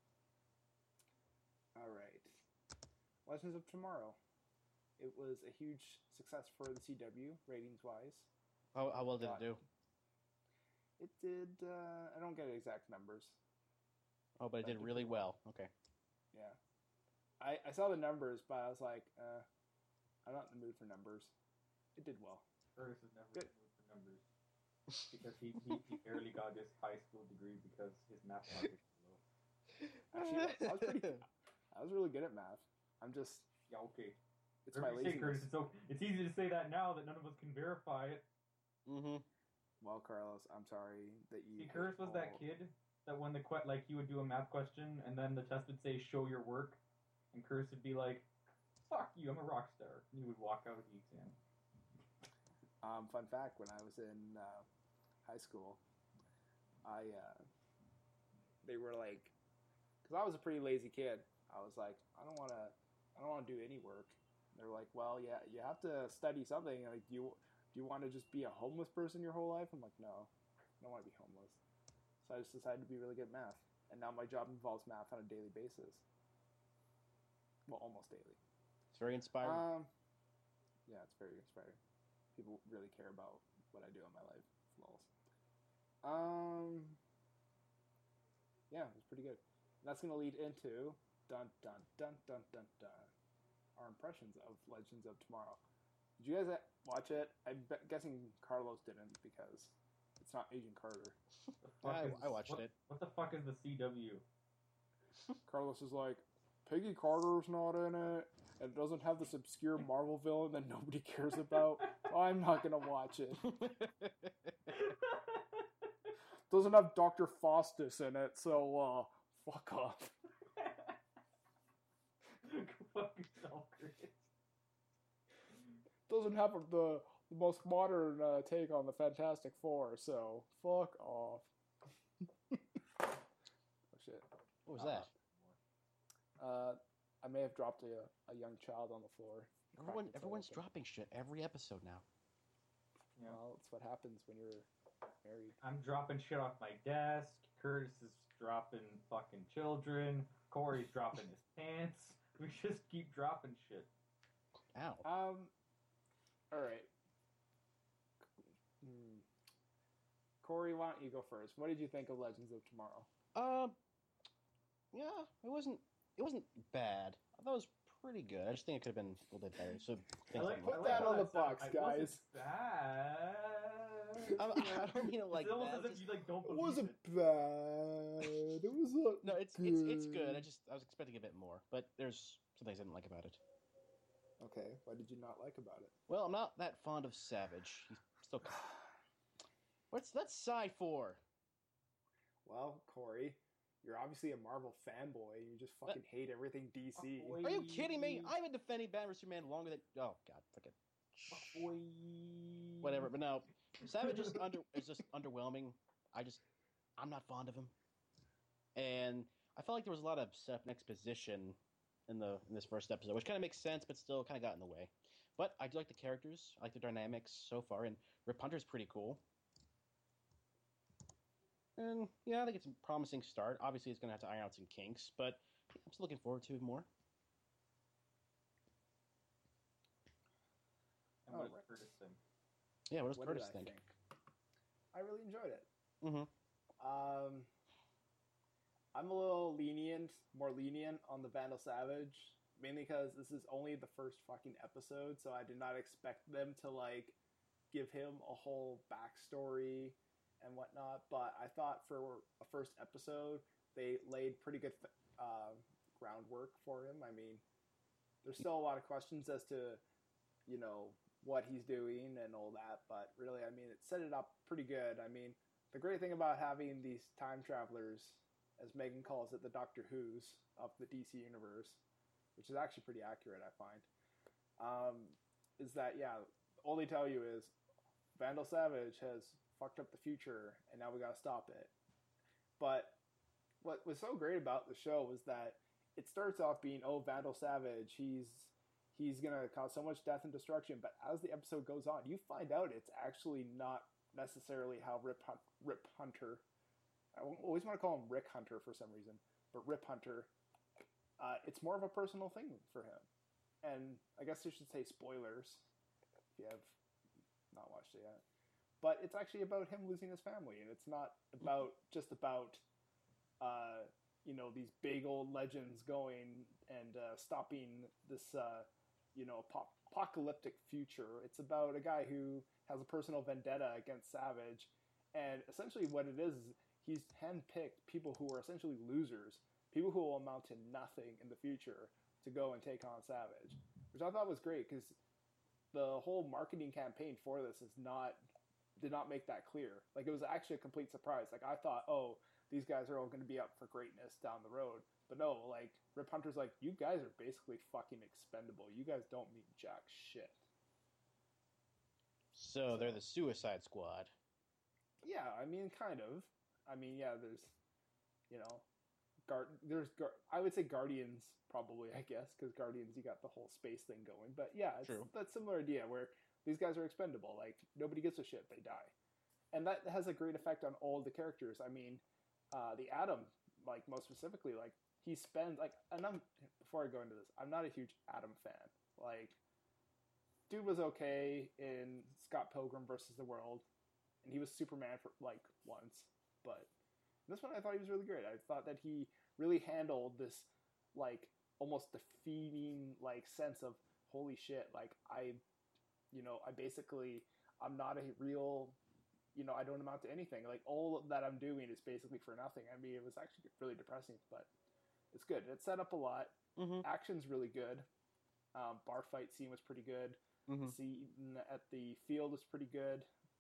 A: right. Legends of Tomorrow. It was a huge success for the CW, ratings-wise.
C: How well did it do?
A: It did, I don't get exact numbers.
C: Oh, but it did really well. Okay.
A: Yeah. I saw the numbers, but I was like, I'm not in the mood for numbers. It did well.
B: Curtis is never in the mood for numbers. Because he barely got his high school degree because his mathematics was low.
A: Actually, I was really good at math. I'm just...
B: Yeah, okay.
A: It's my laziness.
B: Curtis, it's easy to say that now that none of us can verify it.
C: Mm-hmm.
A: Well, Carlos, I'm sorry that you...
B: See, Curtis was that kid that when he would do a math question and then the test would say, show your work, and Curtis would be like, fuck you, I'm a rock star. And he would walk out of the exam.
A: Fun fact, when I was in high school, they were like... Because I was a pretty lazy kid. I was like, I don't want to do any work. They're like, well, yeah, you have to study something. Like, do you want to just be a homeless person your whole life? I'm like, no, I don't want to be homeless. So I just decided to be really good at math. And now my job involves math on a daily basis. Well, almost daily.
C: It's very inspiring.
A: Yeah, it's very inspiring. People really care about what I do in my life. Lols. Yeah, it was pretty good. And that's going to lead into dun dun dun dun dun dun. Our impressions of Legends of Tomorrow. Did you guys watch it? I'm guessing Carlos didn't because it's not Agent Carter.
C: I watched it.
B: What the fuck is the CW?
A: Carlos is like, Peggy Carter's not in it. And it doesn't have this obscure Marvel villain that nobody cares about. So I'm not going to watch it. Doesn't have Dr. Faustus in it, so fuck off.
B: Fuck yourself, Chris.
A: Doesn't have the most modern take on the Fantastic Four, so fuck off. Oh shit!
C: What was that?
A: I may have dropped a young child on the floor.
C: Everyone's dropping shit every episode now.
B: Yeah.
A: Well, it's what happens when you're married.
B: I'm dropping shit off my desk. Curtis is dropping fucking children. Corey's dropping his pants. We just keep dropping shit.
C: Ow.
A: All right. Corey, why don't you go first? What did you think of Legends of Tomorrow?
C: Yeah, it wasn't bad. I thought it was pretty good. I just think it could have been a little bit better. So
A: put that on the box, guys.
C: I don't mean it like
B: it's almost
C: that.
B: as if you like don't believe
A: It wasn't
B: it.
A: bad. It was
C: no, it's good. I was expecting a bit more, but there's some things I didn't like about it.
A: Okay, what did you not like about it?
C: Well, I'm not that fond of Savage. He's still. What's that sigh for?
A: Well, Corey, you're obviously a Marvel fanboy. You just fucking hate everything DC.
C: Are you kidding me? I've been defending Batman vs Superman longer than. Oh God, forget. Whatever, but no, Savage is just underwhelming. I'm not fond of him, and I felt like there was a lot of setup and exposition in this first episode, which kind of makes sense, but still kind of got in the way. But I do like the characters. I like the dynamics so far, and Rip Hunter's pretty cool. And yeah, I think it's a promising start. Obviously, it's going to have to iron out some kinks, but I'm still looking forward to more.
B: And what does Curtis think?
C: Yeah, what does Curtis think?
A: I really enjoyed it.
C: Mm-hmm.
A: I'm a little more lenient on the Vandal Savage, mainly because this is only the first fucking episode, so I did not expect them to, like, give him a whole backstory and whatnot, but I thought for a first episode, they laid pretty good groundwork for him. I mean, there's still a lot of questions as to, you know, what he's doing and all that, but really, I mean, it set it up pretty good. I mean, the great thing about having these time travelers, as Megan calls it, the Doctor Who's of the DC universe, which is actually pretty accurate, I find, is that, yeah, all they tell you is Vandal Savage has fucked up the future, and now we gotta stop it. But what was so great about the show was that it starts off being, oh, Vandal Savage, he's gonna cause so much death and destruction, but as the episode goes on, you find out it's actually not necessarily how Rip Hunter, I always want to call him Rick Hunter for some reason, but Rip Hunter, it's more of a personal thing for him. And I guess I should say spoilers, if you have not watched it yet. But it's actually about him losing his family, and it's not about just about, you know, these big old legends going and stopping this, you know, apocalyptic future. It's about a guy who has a personal vendetta against Savage, and essentially what it is he's handpicked people who are essentially losers, people who will amount to nothing in the future, to go and take on Savage, which I thought was great because the whole marketing campaign for this did not make that clear. Like, it was actually a complete surprise. Like, I thought, oh, these guys are all going to be up for greatness down the road. But no, like, Rip Hunter's like, you guys are basically fucking expendable. You guys don't mean jack shit.
C: So they're the Suicide Squad.
A: Yeah, I mean, kind of. I mean, yeah, there's, you know, I would say Guardians, probably, I guess, because Guardians, you got the whole space thing going. But yeah, it's that similar idea where these guys are expendable. Like, nobody gives a shit. They die. And that has a great effect on all the characters. I mean, the Atom, like, most specifically, like, he spends, like, and before I go into this, I'm not a huge Atom fan. Like, dude was okay in Scott Pilgrim versus the World, and he was Superman for, like, once. But this one I thought he was really great. I thought that he really handled this, like, almost defeating, like, sense of, holy shit, like, I'm not a real, you know, I don't amount to anything. Like, all that I'm doing is basically for nothing. I mean, it was actually really depressing, but it's good. It's set up a lot.
C: Mm-hmm.
A: Action's really good. Bar fight scene was pretty good.
C: Mm-hmm.
A: The scene at the field was pretty good.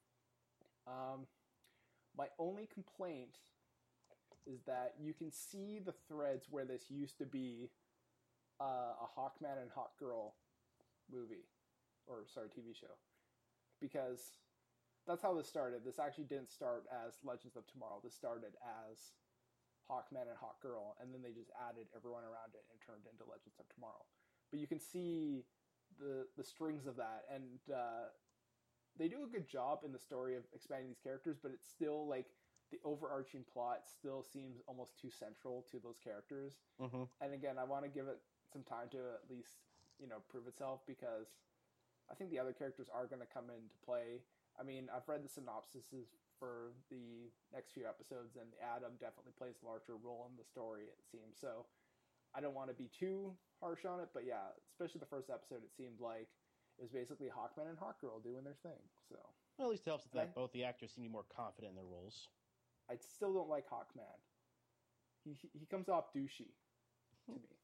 A: My only complaint is that you can see the threads where this used to be a Hawkman and Hawkgirl movie. Or, sorry, TV show. Because that's how this started. This actually didn't start as Legends of Tomorrow. This started as Hawkman and Hawkgirl, and then they just added everyone around it and turned it into Legends of Tomorrow. But you can see the strings of that, and they do a good job in the story of expanding these characters, but it's still, like, the overarching plot still seems almost too central to those characters.
C: Mm-hmm.
A: And again, I want to give it some time to at least, you know, prove itself, because I think the other characters are going to come into play. I mean, I've read the synopsises for the next few episodes, and Adam definitely plays a larger role in the story, it seems. So I don't want to be too harsh on it, but yeah, especially the first episode, it seemed like it was basically Hawkman and Hawkgirl doing their thing. So
C: well, at least it helps that both the actors seem to be more confident in their roles.
A: I still don't like Hawkman. He comes off douchey to me.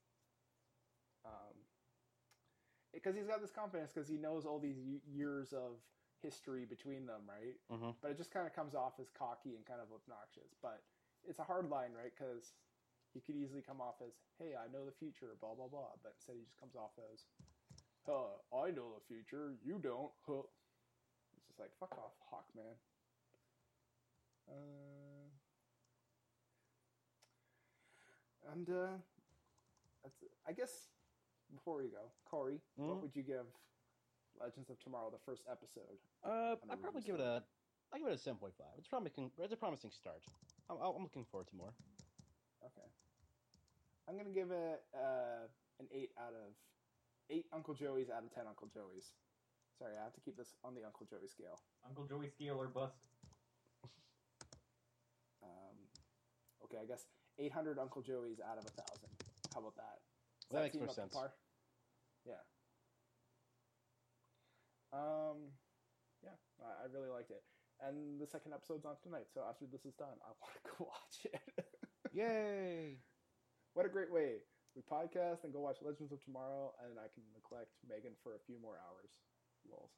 A: Because he's got this confidence because he knows all these years of history between them, right?
C: Mm-hmm.
A: But it just kind of comes off as cocky and kind of obnoxious. But it's a hard line, right? Because he could easily come off as, hey, I know the future, blah, blah, blah. But instead he just comes off as, I know the future, you don't. It's just like, fuck off, Hawkman. That's it. I guess before we go, Corey, what would you give Legends of Tomorrow, the first episode?
C: I'd probably give it a 7.5. It's a promising start. I'm looking forward to more.
A: Okay. I'm gonna give it an 8 Uncle Joeys out of 10 Uncle Joeys. Sorry, I have to keep this on the Uncle Joey scale.
B: Uncle Joey scale or bust.
A: Okay, I guess 800 Uncle Joeys out of 1,000. How about that?
C: That makes more sense.
A: Yeah. Yeah, I really liked it. And the second episode's on tonight, so after this is done, I want to go watch it.
C: Yay!
A: What a great way. We podcast and go watch Legends of Tomorrow, and I can neglect Megan for a few more hours. Lols.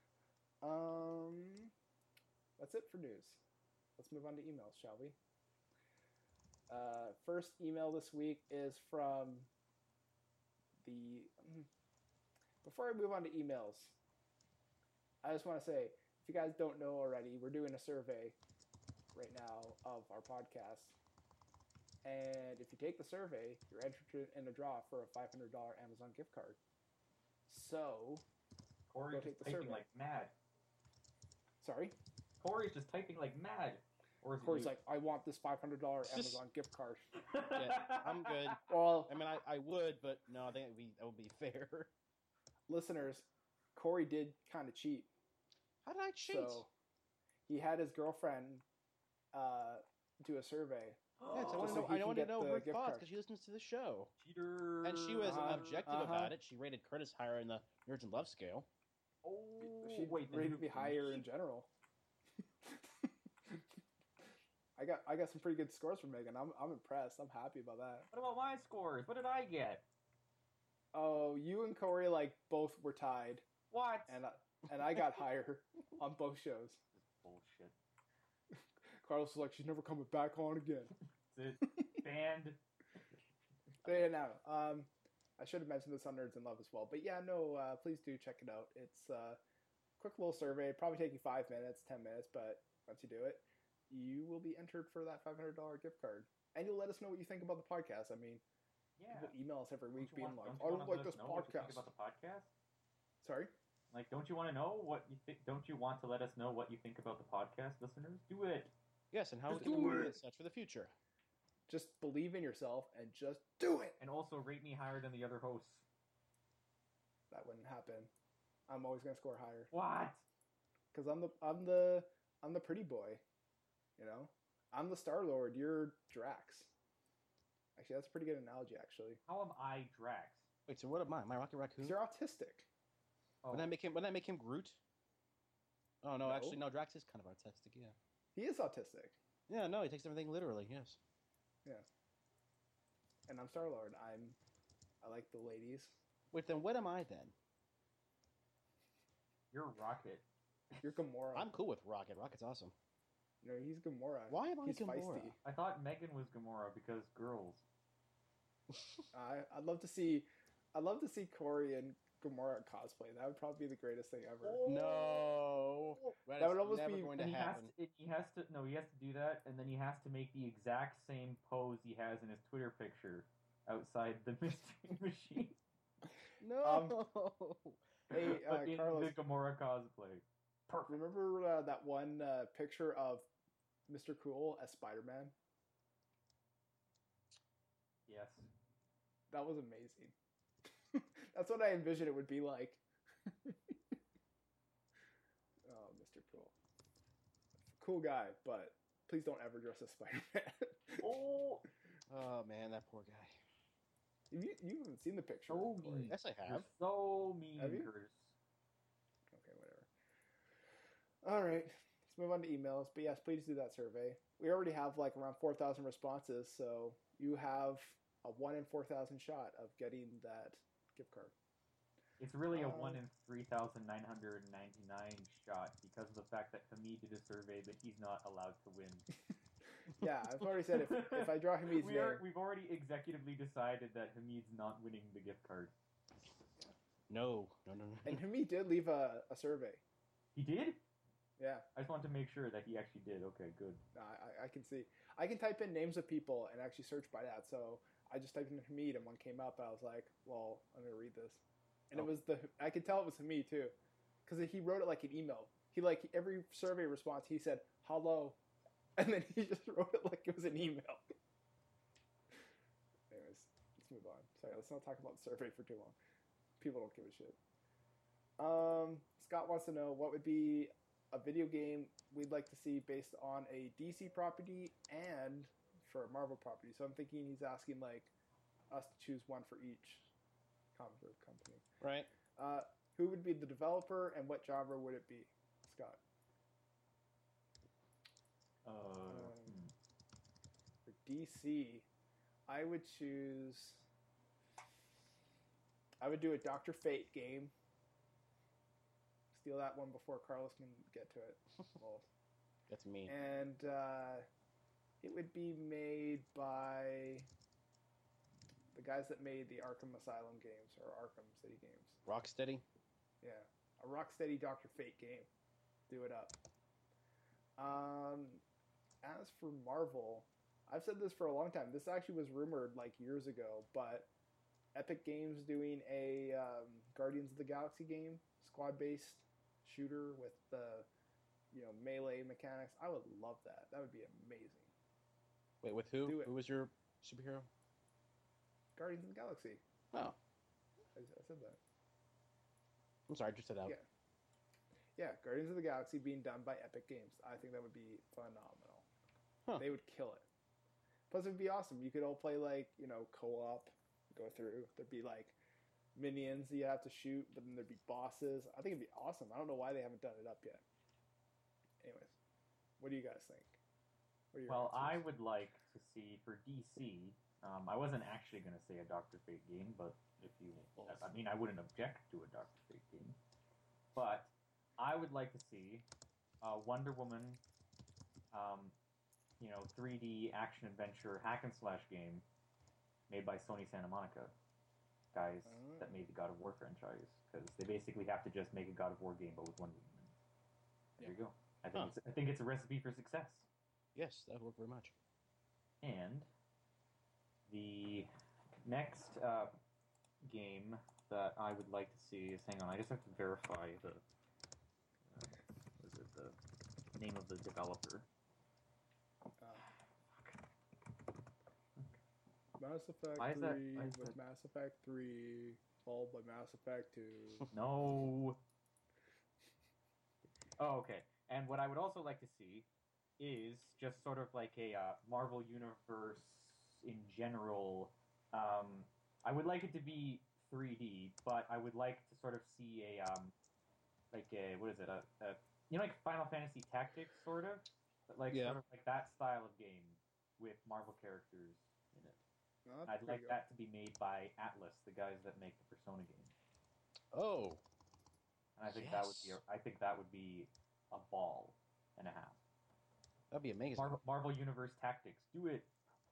A: That's it for news. Let's move on to emails, shall we? First email this week is from the... Before I move on to emails, I just want to say, if you guys don't know already, we're doing a survey right now of our podcast. And if you take the survey, you're entered in a draw for a $500 Amazon gift card. So,
B: Corey's just typing like mad.
A: Sorry?
B: Corey's just typing like mad. Or is
A: Corey's like, I want this $500 Amazon gift card.
C: Yeah, I'm good.
A: Well,
C: I mean, I would, but no, I think that would be fair.
A: Listeners, Corey did kind of cheat.
C: How did I cheat?
A: So, he had his girlfriend do a survey.
C: Yeah, so I wanted to know her thoughts because she listens to the show.
B: Cheater.
C: And she was objective about it. She rated Curtis higher in the Nerds and Love scale.
B: Oh,
A: she rated me higher in general. I got some pretty good scores from Megan. I'm impressed. I'm happy about that.
B: What about my scores? What did I get?
A: Oh, you and Corey both were tied.
B: What?
A: And I got higher on both shows.
B: Bullshit.
A: Carlos was like, she's never coming back on again.
B: It's banned.
A: So yeah, now, I should have mentioned this on Nerds in Love as well. But yeah, no, please do check it out. It's a quick little survey. Probably take you 5 minutes, 10 minutes, but once you do it, you will be entered for that $500 gift card. And you'll let us know what you think about the podcast. I mean, people email us every week being like, I don't like this podcast.
B: About the podcast?
A: Sorry?
B: Like, don't you want to know what you think? Don't you want to let us know what you think about the podcast, listeners? Do it.
C: Yes, and how we can improve it such for the future.
A: Just believe in yourself and just do it.
B: And also rate me higher than the other hosts.
A: That wouldn't happen. I'm always gonna score higher.
B: What?
A: Because I'm the pretty boy. You know, I'm the Star-Lord. You're Drax. Actually, that's a pretty good analogy. Actually,
B: how am I Drax?
C: Wait, so what am I? Am I Rocket Raccoon?
A: You're autistic.
C: Oh. Wouldn't that make him Groot? Oh no, actually no. Drax is kind of autistic. Yeah.
A: He is autistic.
C: Yeah, no, he takes everything literally. Yes.
A: Yeah. And I'm Star-Lord. I like the ladies.
C: Wait, then what am I then?
B: You're Rocket.
A: You're Gamora.
C: I'm cool with Rocket. Rocket's awesome.
A: No, he's Gamora.
C: Why am I
A: he's
C: Gamora?
A: Feisty.
B: I thought Megan was Gamora because girls.
A: I'd love to see Corey and Gamora cosplay. That would probably be the greatest thing ever.
C: No,
A: that would almost
C: never
A: be
C: going to happen.
B: He has to do that, and then he has to make the exact same pose he has in his Twitter picture outside the mystery machine.
C: No.
A: Hey,
B: in
A: Carlos,
B: the Gamora cosplay.
A: Perfect. Remember that one picture of Mr. Cool as Spider-Man?
B: Yes.
A: That was amazing. That's what I envisioned it would be like. Oh, Mr. Cool. Cool guy, but please don't ever dress as Spider-Man.
B: Oh
C: man, that poor guy.
A: You haven't seen the picture.
B: So mean.
C: Yes, I have.
B: You're so mean,
A: Have you?
B: Curtis.
A: Okay, whatever. All right, let's move on to emails. But yes, please do that survey. We already have like around 4,000 responses, so you have a 1 in 4,000 shot of getting that gift card.
B: It's really a 1 in 3,999 shot because of the fact that Hamid did a survey, but he's not allowed to win.
A: Yeah, I've already said if I draw Hamid's name...
B: We've already executively decided that Hamid's not winning the gift card.
C: No.
A: And Hamid did leave a survey.
B: He did?
A: Yeah.
B: I just wanted to make sure that he actually did. Okay, good.
A: I can see. I can type in names of people and actually search by that. So I just typed in Hamid and one came up. And I was like, well, I'm going to read this. And it was I could tell it was Hamid too. Because he wrote it like an email. Every survey response, he said, hello. And then he just wrote it like it was an email. Anyways, let's move on. Sorry, let's not talk about the survey for too long. People don't give a shit. Scott wants to know what would be a video game we'd like to see based on a DC property and for a Marvel property. So I'm thinking he's asking like us to choose one for each comic book company.
C: Right.
A: Who would be the developer and what genre would it be? Scott. For DC, I would do a Dr. Fate game. Steal that one before Carlos can get to it. Well,
C: that's me.
A: And it would be made by the guys that made the Arkham Asylum games or Arkham City games.
C: Rocksteady?
A: Yeah. A Rocksteady Dr. Fate game. Do it up. As for Marvel, I've said this for a long time. This actually was rumored like years ago, but Epic Games doing a Guardians of the Galaxy game, squad-based shooter with the melee mechanics. I would love that. That would be amazing.
C: Wait, with who? Who was your superhero?
A: Guardians of the Galaxy.
C: Oh.
A: I said that.
C: I'm sorry, I just said that.
A: Yeah, Guardians of the Galaxy being done by Epic Games. I think that would be phenomenal.
C: Huh.
A: They would kill it. Plus, it would be awesome. You could all play, like, co-op, go through. There'd be, like, minions that you have to shoot, but then there'd be bosses. I think it'd be awesome. I don't know why they haven't done it up yet. Anyways, what do you guys think?
B: Well, I would like to see, for DC, I wasn't actually going to say a Dr. Fate game, but I wouldn't object to a Dr. Fate game. But I would like to see Wonder Woman, 3D action-adventure hack-and-slash game made by Sony Santa Monica. Guys that made the God of War franchise. Because they basically have to just make a God of War game, but with Wonder Woman. There you go. I think it's a recipe for success.
C: Yes, that would work very much.
B: And the next game that I would like to see is, hang on, I just have to verify the name of the developer.
A: Mass Effect 3 with Mass Effect 3 followed by Mass Effect 2.
B: No. Oh, okay. And what I would also like to see is just sort of like a Marvel Universe in general. I would like it to be 3D, but I would like to sort of see like Final Fantasy Tactics, sort of, but sort of like that style of game with Marvel characters in it.
A: Oh,
B: I'd like that to be made by Atlas, the guys that make the Persona games.
C: Oh.
B: And I think that would be a ball and a half.
C: That'd be amazing.
B: Marvel Universe Tactics, do it.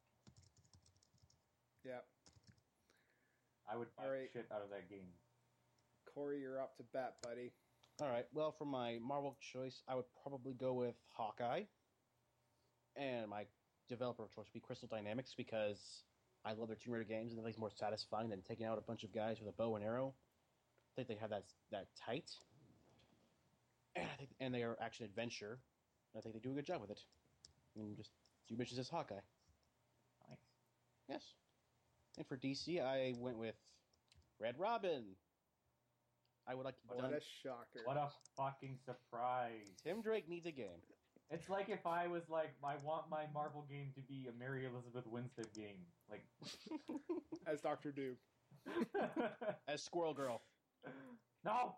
A: Yeah.
B: I would buy the shit out of that game.
A: Corey, you're up to bat, buddy.
C: All right. Well, for my Marvel choice, I would probably go with Hawkeye. And my developer of choice would be Crystal Dynamics because I love their Tomb Raider games, and nothing's more satisfying than taking out a bunch of guys with a bow and arrow. I think they have that tight. And they are action adventure. I think they do a good job with it. And just 2 missions as Hawkeye.
B: Nice.
C: Yes. And for DC, I went with Red Robin. I would like to.
A: What a shocker!
B: What a fucking surprise!
C: Tim Drake needs a game.
B: It's like if I was like, I want my Marvel game to be a Mary Elizabeth Winstead game. Like,
A: as Dr. Doom.
C: As Squirrel Girl.
B: No!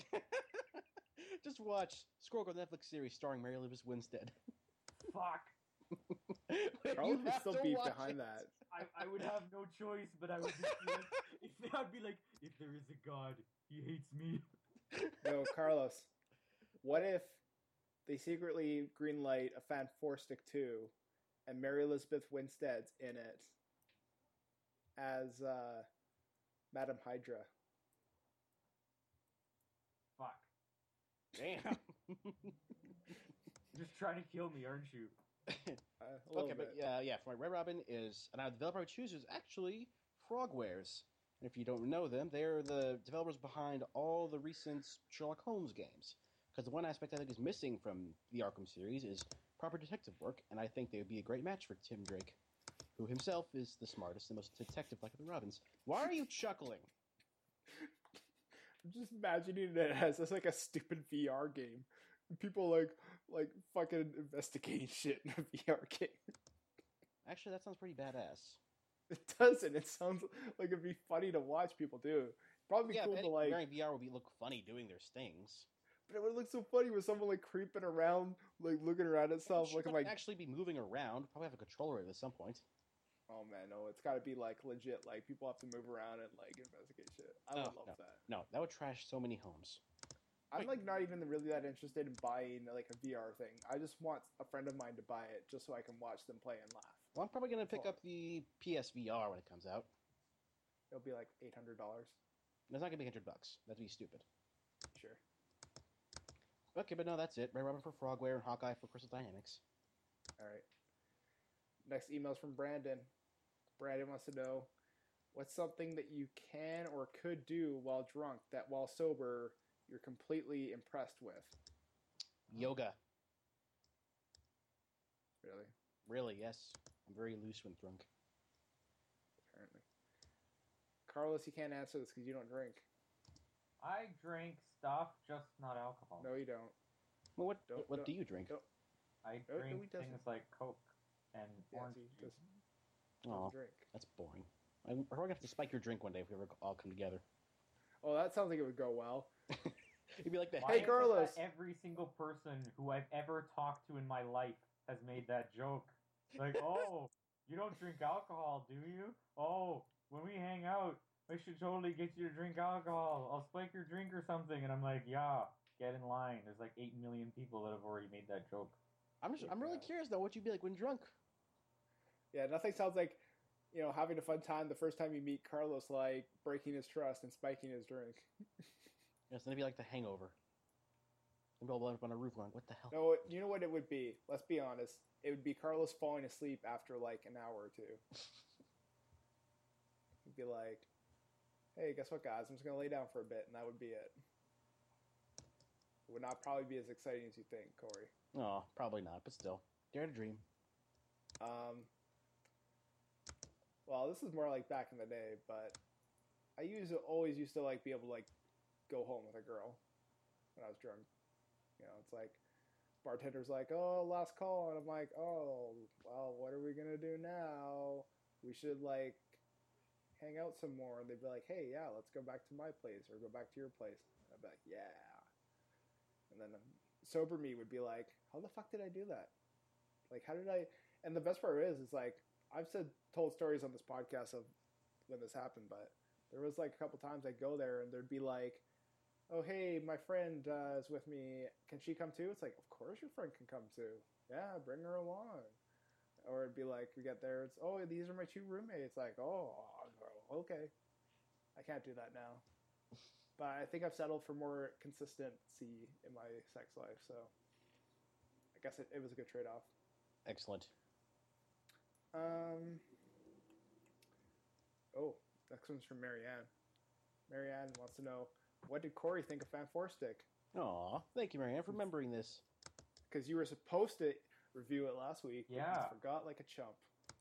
C: Just watch Squirrel Girl Netflix series starring Mary Elizabeth Winstead.
B: Fuck.
A: Charlie would still be behind that.
B: I would have no choice, but I would just be like, I'd be like, if there is a God, he hates me.
A: No, Carlos. What if they secretly greenlight a Fanforstic 2 and Mary Elizabeth Winstead's in it as Madam Hydra?
B: Fuck.
C: Damn.
B: You're just trying to kill me, aren't you?
C: Okay, but yeah, for my Red Robin is, and our developer I choose is actually Frogwares. And if you don't know them, they're the developers behind all the recent Sherlock Holmes games. Because the one aspect I think is missing from the Arkham series is proper detective work, and I think they would be a great match for Tim Drake, who himself is the smartest and most detective-like of the Robins. Why are you chuckling?
A: I'm just imagining it as like a stupid VR game. People like fucking investigating shit in a VR game.
C: Actually, that sounds pretty badass.
A: It doesn't. It sounds like it'd be funny to watch people do. Probably cool to like.
C: Wearing VR would look funny doing their stings.
A: But it would look so funny with someone like creeping around, like looking around at stuff, looking like
C: actually be moving around. Probably have a controller at some point.
A: Oh man, no! It's got to be like legit. Like people have to move around and like investigate shit. I would love that.
C: No, that would trash so many homes.
A: I'm like not even really that interested in buying like a VR thing. I just want a friend of mine to buy it just so I can watch them play and laugh.
C: Well, I'm probably gonna pick up the PSVR when it comes out.
A: It'll be like $800.
C: It's not gonna be $100. That'd be stupid.
A: Sure.
C: Okay, but no, that's it. Red Robin for Frogware and Hawkeye for Crystal Dynamics.
A: All right. Next email's from Brandon. Brandon wants to know, what's something that you can or could do while drunk that while sober you're completely impressed with?
C: Yoga.
A: Really?
C: Really, yes. I'm very loose when drunk.
A: Apparently. Carlos, you can't answer this because you don't drink.
B: I drink stuff, just not alcohol.
A: No, you don't.
C: Well, what do you drink?
B: I drink things like Coke and orange juice.
C: Oh, that's boring. We're going to have to spike your drink one day if we ever all come together.
A: Oh, that sounds like it would go well.
C: You'd be like,
A: hey, Carlos!
B: Every single person who I've ever talked to in my life has made that joke. Like, oh, you don't drink alcohol, do you? Oh, when we hang out, I should totally get you to drink alcohol. I'll spike your drink or something. And I'm like, yeah, get in line. There's like 8 million people that have already made that joke.
C: I'm really curious, though, what you'd be like when drunk.
A: Yeah, nothing sounds like, having a fun time the first time you meet Carlos, like breaking his trust and spiking his drink.
C: Yes, then it'd be like The Hangover. And we'll end up on a roof going, what the hell?
A: No, you know what it would be? Let's be honest. It would be Carlos falling asleep after like an hour or two. He'd be like, hey, guess what, guys? I'm just going to lay down for a bit, and that would be it. It would not probably be as exciting as you think, Corey.
C: Oh, probably not, but still. Dare to dream.
A: Well, this is more like back in the day, but I always used to like be able to like go home with a girl when I was drunk. It's like bartender's like, oh, last call, and I'm like, oh, well, what are we gonna do now? We should like hang out some more. And they'd be like, hey, yeah, let's go back to my place or go back to your place. And I'd be like, yeah. And then sober me would be like, how the fuck did I do that? Like, how did I? And the best part is like, I've told stories on this podcast of when this happened, but there was like a couple times I'd go there and there'd be like, oh, hey, my friend is with me. Can she come too? It's like, of course your friend can come too. Yeah, bring her along. Or it'd be like, we get there, it's, oh, these are my 2 roommates. Like, oh, okay. I can't do that now. But I think I've settled for more consistency in my sex life, so I guess it was a good trade-off.
C: Excellent.
A: Oh, next one's from Marianne. Marianne wants to know, what did Corey think of Fanforstic?
C: Aw, thank you, Marianne, for remembering this.
A: Because you were supposed to review it last week, but
B: yeah.
A: you forgot like a chump.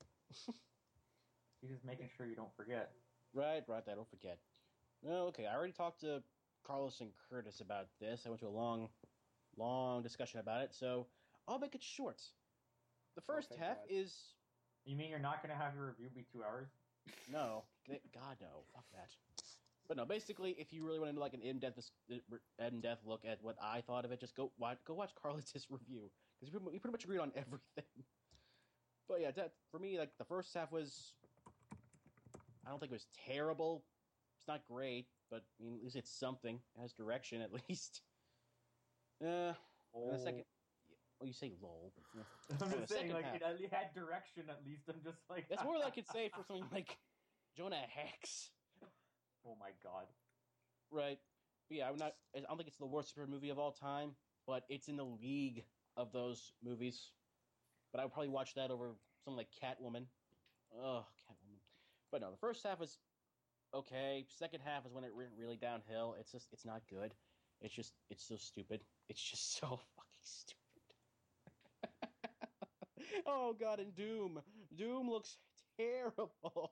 B: He's just making sure you don't forget.
C: Right, I don't forget. No, okay, I already talked to Carlos and Curtis about this. I went to a long discussion about it, so I'll make it short. The first half is...
B: You mean you're not going to have your review be 2 hours?
C: No. God, no. Fuck that. But no, basically, if you really want to do like an in-depth look at what I thought of it, just go watch Carlos' review because we pretty much agreed on everything. But yeah, for me, like the first half was, I don't think it was terrible. It's not great, but I mean, at least it's something. It has direction at least. And the second, well, you say lol.
B: I'm just saying, like it had direction at least. I'm just like
C: that's more than I could say for something like Jonah Hex.
B: Oh my god.
C: Right. But yeah, I don't think it's the worst superhero movie of all time, but it's in the league of those movies. But I would probably watch that over something like Catwoman. Ugh, Catwoman. But no, the first half was okay. Second half is when it went really downhill. It's not good. It's so stupid. It's just so fucking stupid. Oh god, and Doom. Doom looks terrible.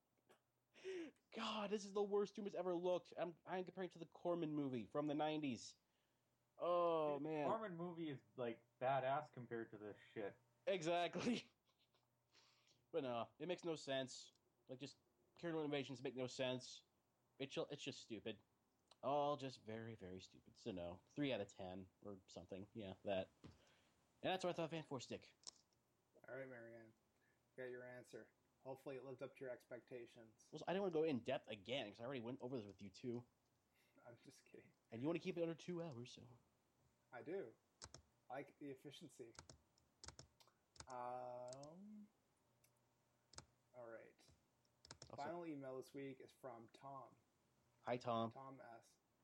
C: God, this is the worst Doom has ever looked. I'm comparing to the Corman movie from the 90s. Oh, man.
B: The Corman movie is, like, badass compared to this shit.
C: Exactly. But no, it makes no sense. Like, just character innovations make no sense. It's just stupid. All just very, very stupid. So no, 3 out of 10 or something. Yeah, that. And that's what I thought of Fan 4 Stick.
A: All right, Marianne. Got your answer. Hopefully it lived up to your expectations.
C: Well, I didn't want to go in depth again because I already went over this with you too.
A: I'm just kidding.
C: And you want to keep it under 2 hours, so.
A: I do. I like the efficiency. All right.
C: Also,
A: Final email this week is from Tom.
C: Hi, Tom.
A: Tom S.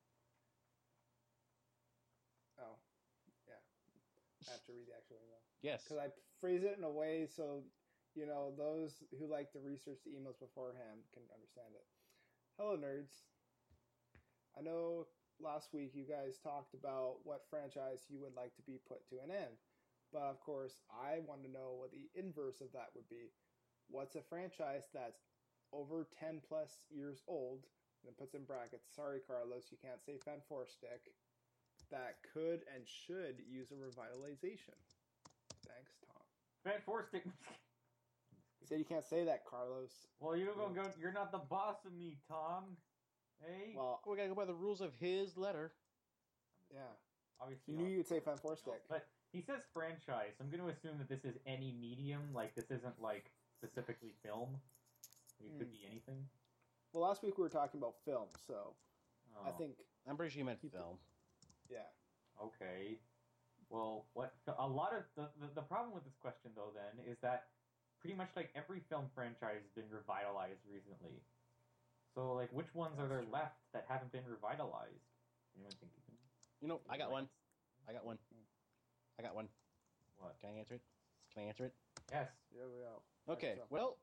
A: Oh, yeah. I have to read the actual email.
C: Yes.
A: Because I phrase it in a way so, those who like to research the emails beforehand can understand it. Hello, nerds. I know last week you guys talked about what franchise you would like to be put to an end. But of course, I want to know what the inverse of that would be. What's a franchise that's over 10 plus years old, and it puts in brackets, sorry Carlos, you can't say Fan 4 Stick, that could and should use a revitalization? Thanks, Tom.
B: Fan 4 Stick.
A: You said you can't say that, Carlos.
B: Well, you're not the boss of me, Tom. Hey?
A: Well,
C: we gotta go by the rules of his letter.
A: Yeah.
B: Obviously,
A: you knew you'd say Fan 4 Stick.
B: But he says franchise. I'm going to assume that this is any medium. Like, this isn't, like, specifically film. It could be anything.
A: Well, last week we were talking about film, so I think...
C: I'm pretty sure you meant film.
A: Yeah.
B: Okay. Well, a lot of... The problem with this question, though, then, is that pretty much, like, every film franchise has been revitalized recently. So, like, which ones are there left that haven't been revitalized? Anyone think you can...
C: I got one. I got one.
B: What?
C: Can I answer it?
B: Yes.
A: Here we go.
C: Okay, well,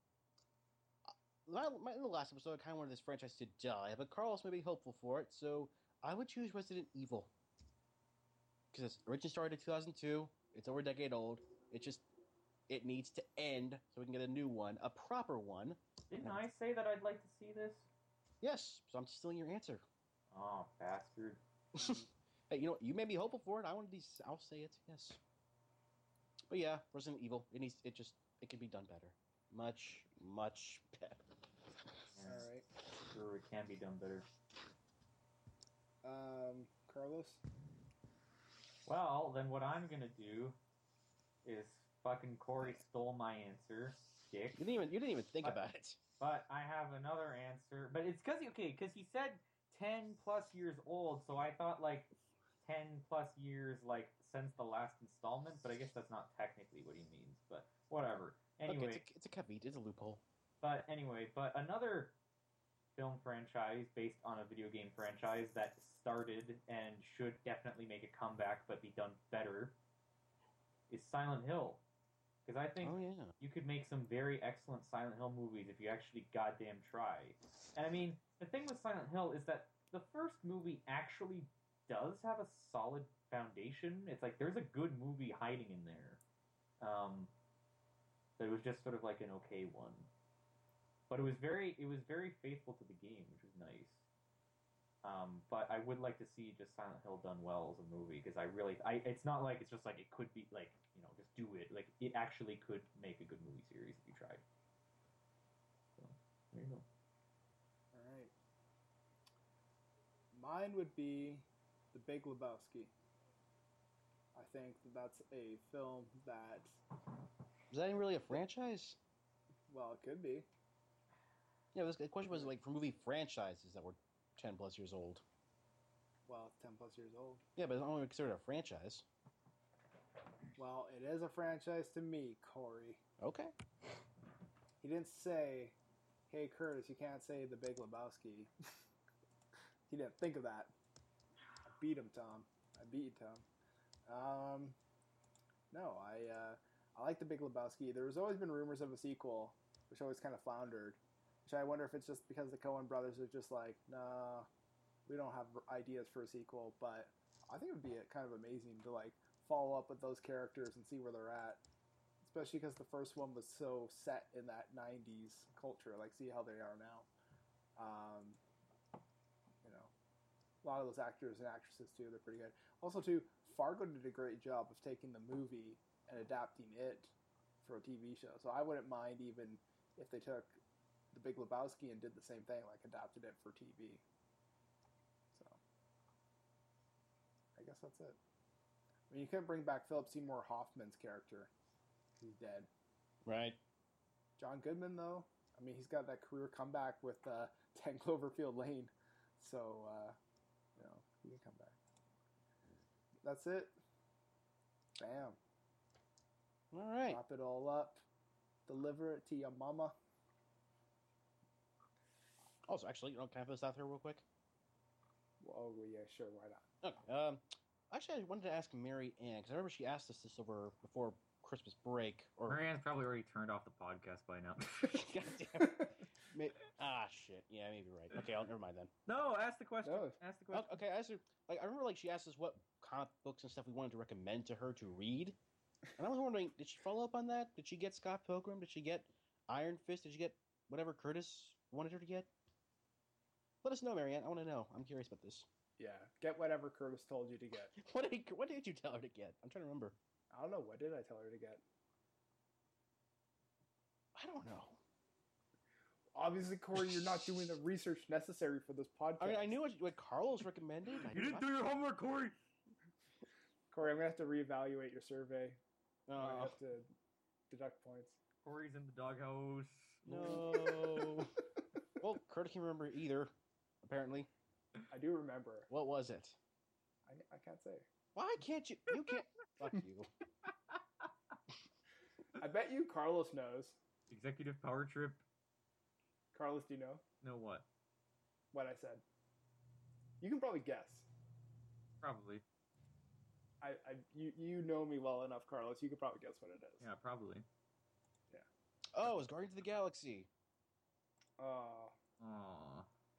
C: in the last episode, I kind of wanted this franchise to die, but Carlos may be hopeful for it, so I would choose Resident Evil. Because it originally started in 2002, it's over a decade old, it needs to end so we can get a new one, a proper one.
B: Didn't I say that I'd like to see this?
C: Yes, so I'm stealing your answer.
B: Oh, bastard.
C: Hey, you made me hopeful for it. I'll say it. Yes. But yeah, Resident Evil. It can be done better. Much, much better.
B: Yeah.
A: All right.
B: Sure, it can be done better.
A: Carlos?
B: Well, then what I'm gonna do is fucking Corey stole my answer. Dick.
C: You didn't even think about it.
B: But I have another answer. But it's because he said 10 plus years old, so I thought like 10 plus years like since the last installment, but I guess that's not technically what he means, but whatever. Anyway.
C: Okay, it's a caveat, it's a loophole.
B: But another film franchise based on a video game franchise that started and should definitely make a comeback but be done better is Silent Hill. Because I think you could make some very excellent Silent Hill movies if you actually goddamn try. And I mean, the thing with Silent Hill is that the first movie actually does have a solid foundation. It's like there's a good movie hiding in there. But it was just sort of like an okay one. But it was very faithful to the game, which was nice. But I would like to see just Silent Hill done well as a movie, because it's not like it's just like it could be like, just do it. Like, it actually could make a good movie series if you tried. So.
A: Mine would be The Big Lebowski. I think that's a film that...
C: Is that even really a franchise?
A: Well, it could be.
C: Yeah, the question was like for movie franchises that were 10 plus years old.
A: Well, it's 10 plus years old.
C: Yeah, but it's only considered a franchise.
A: Well, it is a franchise to me, Corey.
C: Okay.
A: He didn't say, hey, Curtis, you can't say The Big Lebowski. He didn't think of that. I beat him, Tom. I beat you, Tom. No, I like The Big Lebowski. There's always been rumors of a sequel, which always kind of floundered. Which I wonder if it's just because the Coen brothers are just like, nah, we don't have ideas for a sequel. But I think it would be kind of amazing to like follow up with those characters and see where they're at. Especially because the first one was so set in that 90s culture. Like, see how they are now. You know, a lot of those actors and actresses, too, they're pretty good. Also, too, Fargo did a great job of taking the movie and adapting it for a TV show. So I wouldn't mind even if they took The Big Lebowski and did the same thing, like adapted it for TV. So, I guess that's it. I mean, you couldn't bring back Philip Seymour Hoffman's character. He's dead.
C: Right.
A: John Goodman, though, I mean, he's got that career comeback with 10 Cloverfield Lane. So, you know, he can come back. That's it. Bam.
C: All right.
A: Wrap it all up. Deliver it to your mama.
C: Also, actually, can I put this out there real quick?
A: Oh, yeah, sure, why not?
C: Okay. Actually, I wanted to ask Mary Ann, because I remember she asked us this over before Christmas break. Or
B: Mary Ann's probably already turned off the podcast by now.
C: God damn it. Shit. Yeah, maybe right. Okay, never mind then.
B: No, ask the question.
A: No.
B: Ask the question.
C: Okay, I asked her, like, I remember, like, she asked us what comic books and stuff we wanted to recommend to her to read. And I was wondering, did she follow up on that? Did she get Scott Pilgrim? Did she get Iron Fist? Did she get whatever Curtis wanted her to get? Let us know, Marianne. I want to know. I'm curious about this.
A: Yeah, get whatever Curtis told you to get.
C: What did you tell her to get? I'm trying to remember.
A: I don't know. What did I tell her to get?
C: I don't know.
A: Obviously, Corey, you're not doing the research necessary for this podcast.
C: I mean, I knew what Carlos recommended.
B: You didn't do your homework, Corey.
A: Corey, I'm going to have to reevaluate your survey. I
C: Oh,
A: have to deduct points.
B: Corey's in the doghouse.
C: no. Well, Curtis can't remember either, apparently.
A: I do remember.
C: What was it?
A: I can't say.
C: Why can't you? You can't. Fuck you.
A: I bet you Carlos knows.
B: Executive Power Trip.
A: Carlos, do you know
B: No, what?
A: what I said? You can probably guess.
B: Probably.
A: You know me well enough, Carlos. You could probably guess what it is.
B: Yeah, probably.
C: Oh, it's Guardians of the Galaxy.
B: Aww.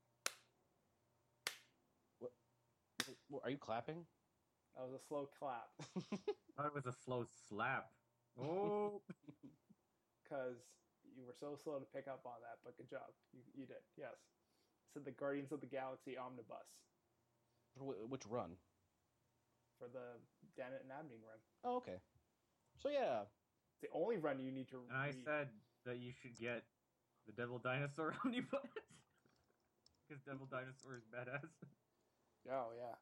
C: Are you clapping?
A: That was a slow clap.
B: Thought it was a slow slap. Oh.
A: Because you were so slow to pick up on that, but good job. You did, yes. I said the Guardians of the Galaxy Omnibus
C: Which run?
A: for the Dennett and Abney run.
C: Oh, okay. So yeah.
A: It's the only run you need to
B: And I
A: read.
B: said that you should get the Devil Dinosaur Omnibus. Because Devil Dinosaur is badass.
A: Oh, yeah.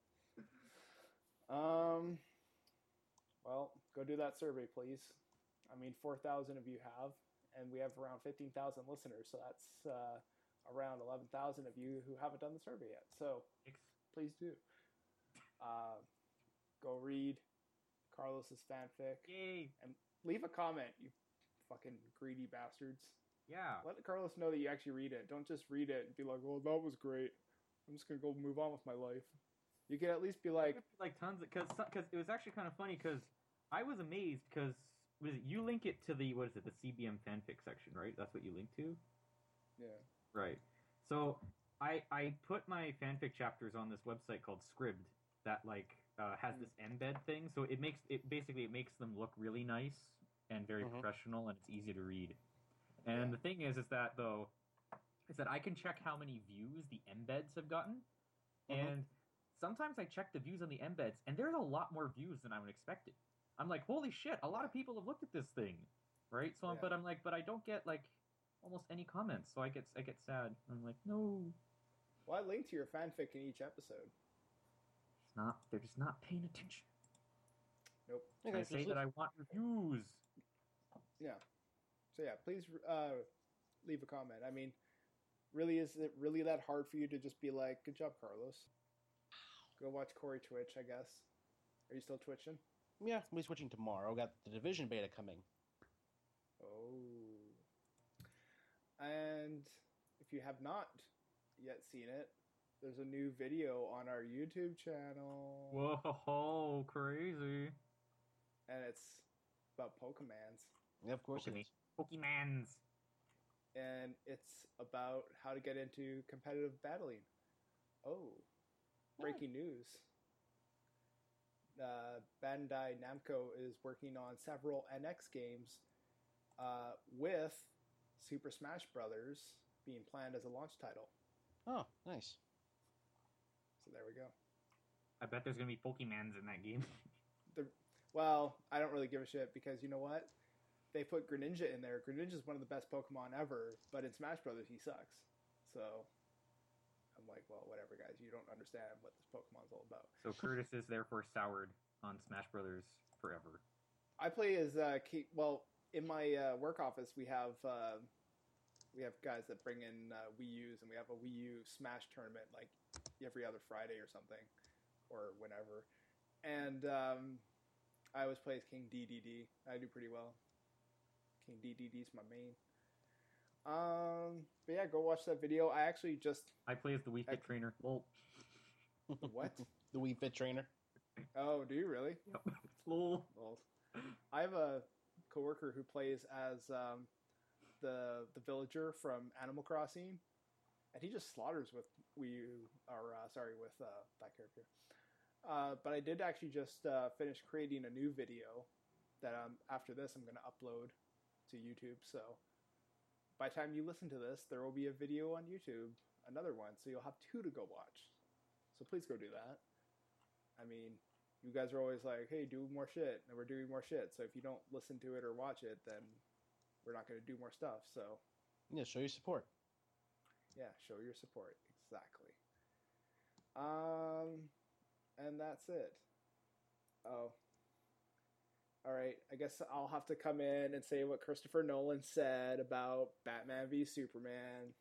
A: Well, go do that survey, please. I mean, 4,000 of you have, and we have around 15,000 listeners, so that's around 11,000 of you who haven't done the survey yet. So please do. Go read Carlos's fanfic.
B: Yay!
A: And leave a comment, you fucking greedy bastards.
B: Yeah.
A: Let Carlos know that you actually read it. Don't just read it and be like, "Well, that was great. I'm just gonna go move on with my life." You could at least be like,
B: tons of because it was actually kind of funny because I was amazed because you link it to the the CBM fanfic section, right? That's what you link to.
A: yeah,
B: Right. So I put my fanfic chapters on this website called Scribd that has this embed thing. So it makes them look really nice and very professional, and it's easy to read. And the thing is that though, is that I can check how many views the embeds have gotten, and sometimes I check the views on the embeds, and there's a lot more views than I would expect it. I'm like, holy shit, a lot of people have looked at this thing, right? So, but I'm like, but I don't get almost any comments, so I get sad. I'm like, no.
A: Well, I linked to your fanfic in each episode.
B: They're just not paying attention.
A: Nope.
B: I say that I want reviews.
A: Yeah. So yeah, please leave a comment. I mean, really, is it really that hard for you to just be like, "Good job, Carlos"? Go watch Corey Twitch, I guess. Are you still twitching?
C: Yeah, we'll be switching tomorrow. Got the Division beta coming.
A: Oh. And if you have not yet seen it, there's a new video on our YouTube channel.
B: Whoa, crazy.
A: And it's about Pokemans.
C: Yeah, of course it is.
B: Pokemans.
A: And it's about how to get into competitive battling. Oh. Breaking news. Bandai Namco is working on several NX games with Super Smash Brothers being planned as a launch title.
C: Oh, nice.
A: So there we go.
B: I bet there's going to be Pokemans in that game.
A: Well, I don't really give a shit because you know what? They put Greninja in there. Greninja's one of the best Pokemon ever, but in Smash Brothers he sucks. So I'm like, well, whatever, guys. You don't understand what this Pokemon's all about.
B: So Curtis is therefore soured on Smash Brothers forever.
A: I play as in my work office we have guys that bring in Wii U's, and we have a Wii U Smash tournament like every other Friday or something, or whenever. And I always play as King DDD. I do pretty well. King DDD's my main. But yeah, go watch that video. I actually
B: I play as the Wii Fit trainer. Well,
A: what?
C: The Wii Fit trainer.
A: Oh, do you really?
B: Yep. Lol.
A: Well, I have a coworker who plays as the villager from Animal Crossing, and he just slaughters with with that character. But I did actually just finish creating a new video that after this I'm going to upload to YouTube. So by the time you listen to this, there will be a video on YouTube, another one, so you'll have two to go watch. So please go do that. I mean, you guys are always like, hey, do more shit, and we're doing more shit. So if you don't listen to it or watch it, then we're not going to do more stuff. So
C: yeah, show your support.
A: Yeah, show your support. Exactly. And that's it. Oh. All right, I guess I'll have to come in and say what Christopher Nolan said about Batman v Superman.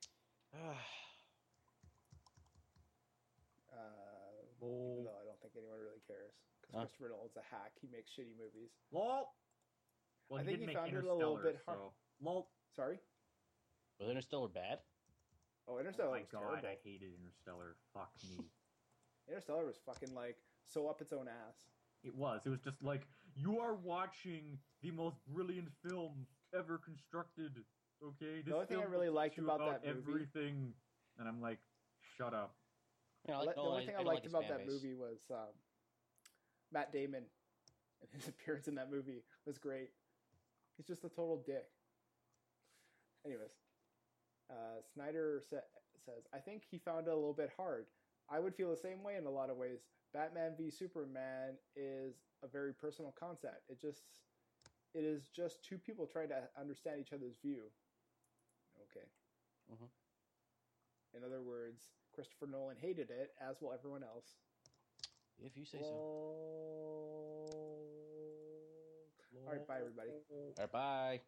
A: Even though I don't think anyone really cares. Because Christopher Nolan's a hack. He makes shitty movies.
B: Lol. Well,
A: I think he found it a little bit hard.
B: Lol.
A: Sorry?
C: Was Interstellar bad?
A: Oh, Interstellar was
B: terrible.
A: terrible.
B: I hated Interstellar. Fuck me.
A: Interstellar was fucking like so up its own ass.
B: It was. It was just like, you are watching the most brilliant film ever constructed. Okay?
A: The only thing I really liked about that movie...
B: everything. And I'm like, shut up.
C: Yeah,
A: the only thing I liked about that movie was Matt Damon. And his appearance in that movie was great. He's just a total dick. Anyways. Snyder says, I think he found it a little bit hard. I would feel the same way in a lot of ways. Batman v Superman is a very personal concept. It is just two people trying to understand each other's view. Okay.
C: Mm-hmm.
A: In other words, Christopher Nolan hated it, as will everyone else.
C: If you say so.
A: All right, bye, everybody.
C: All right, bye.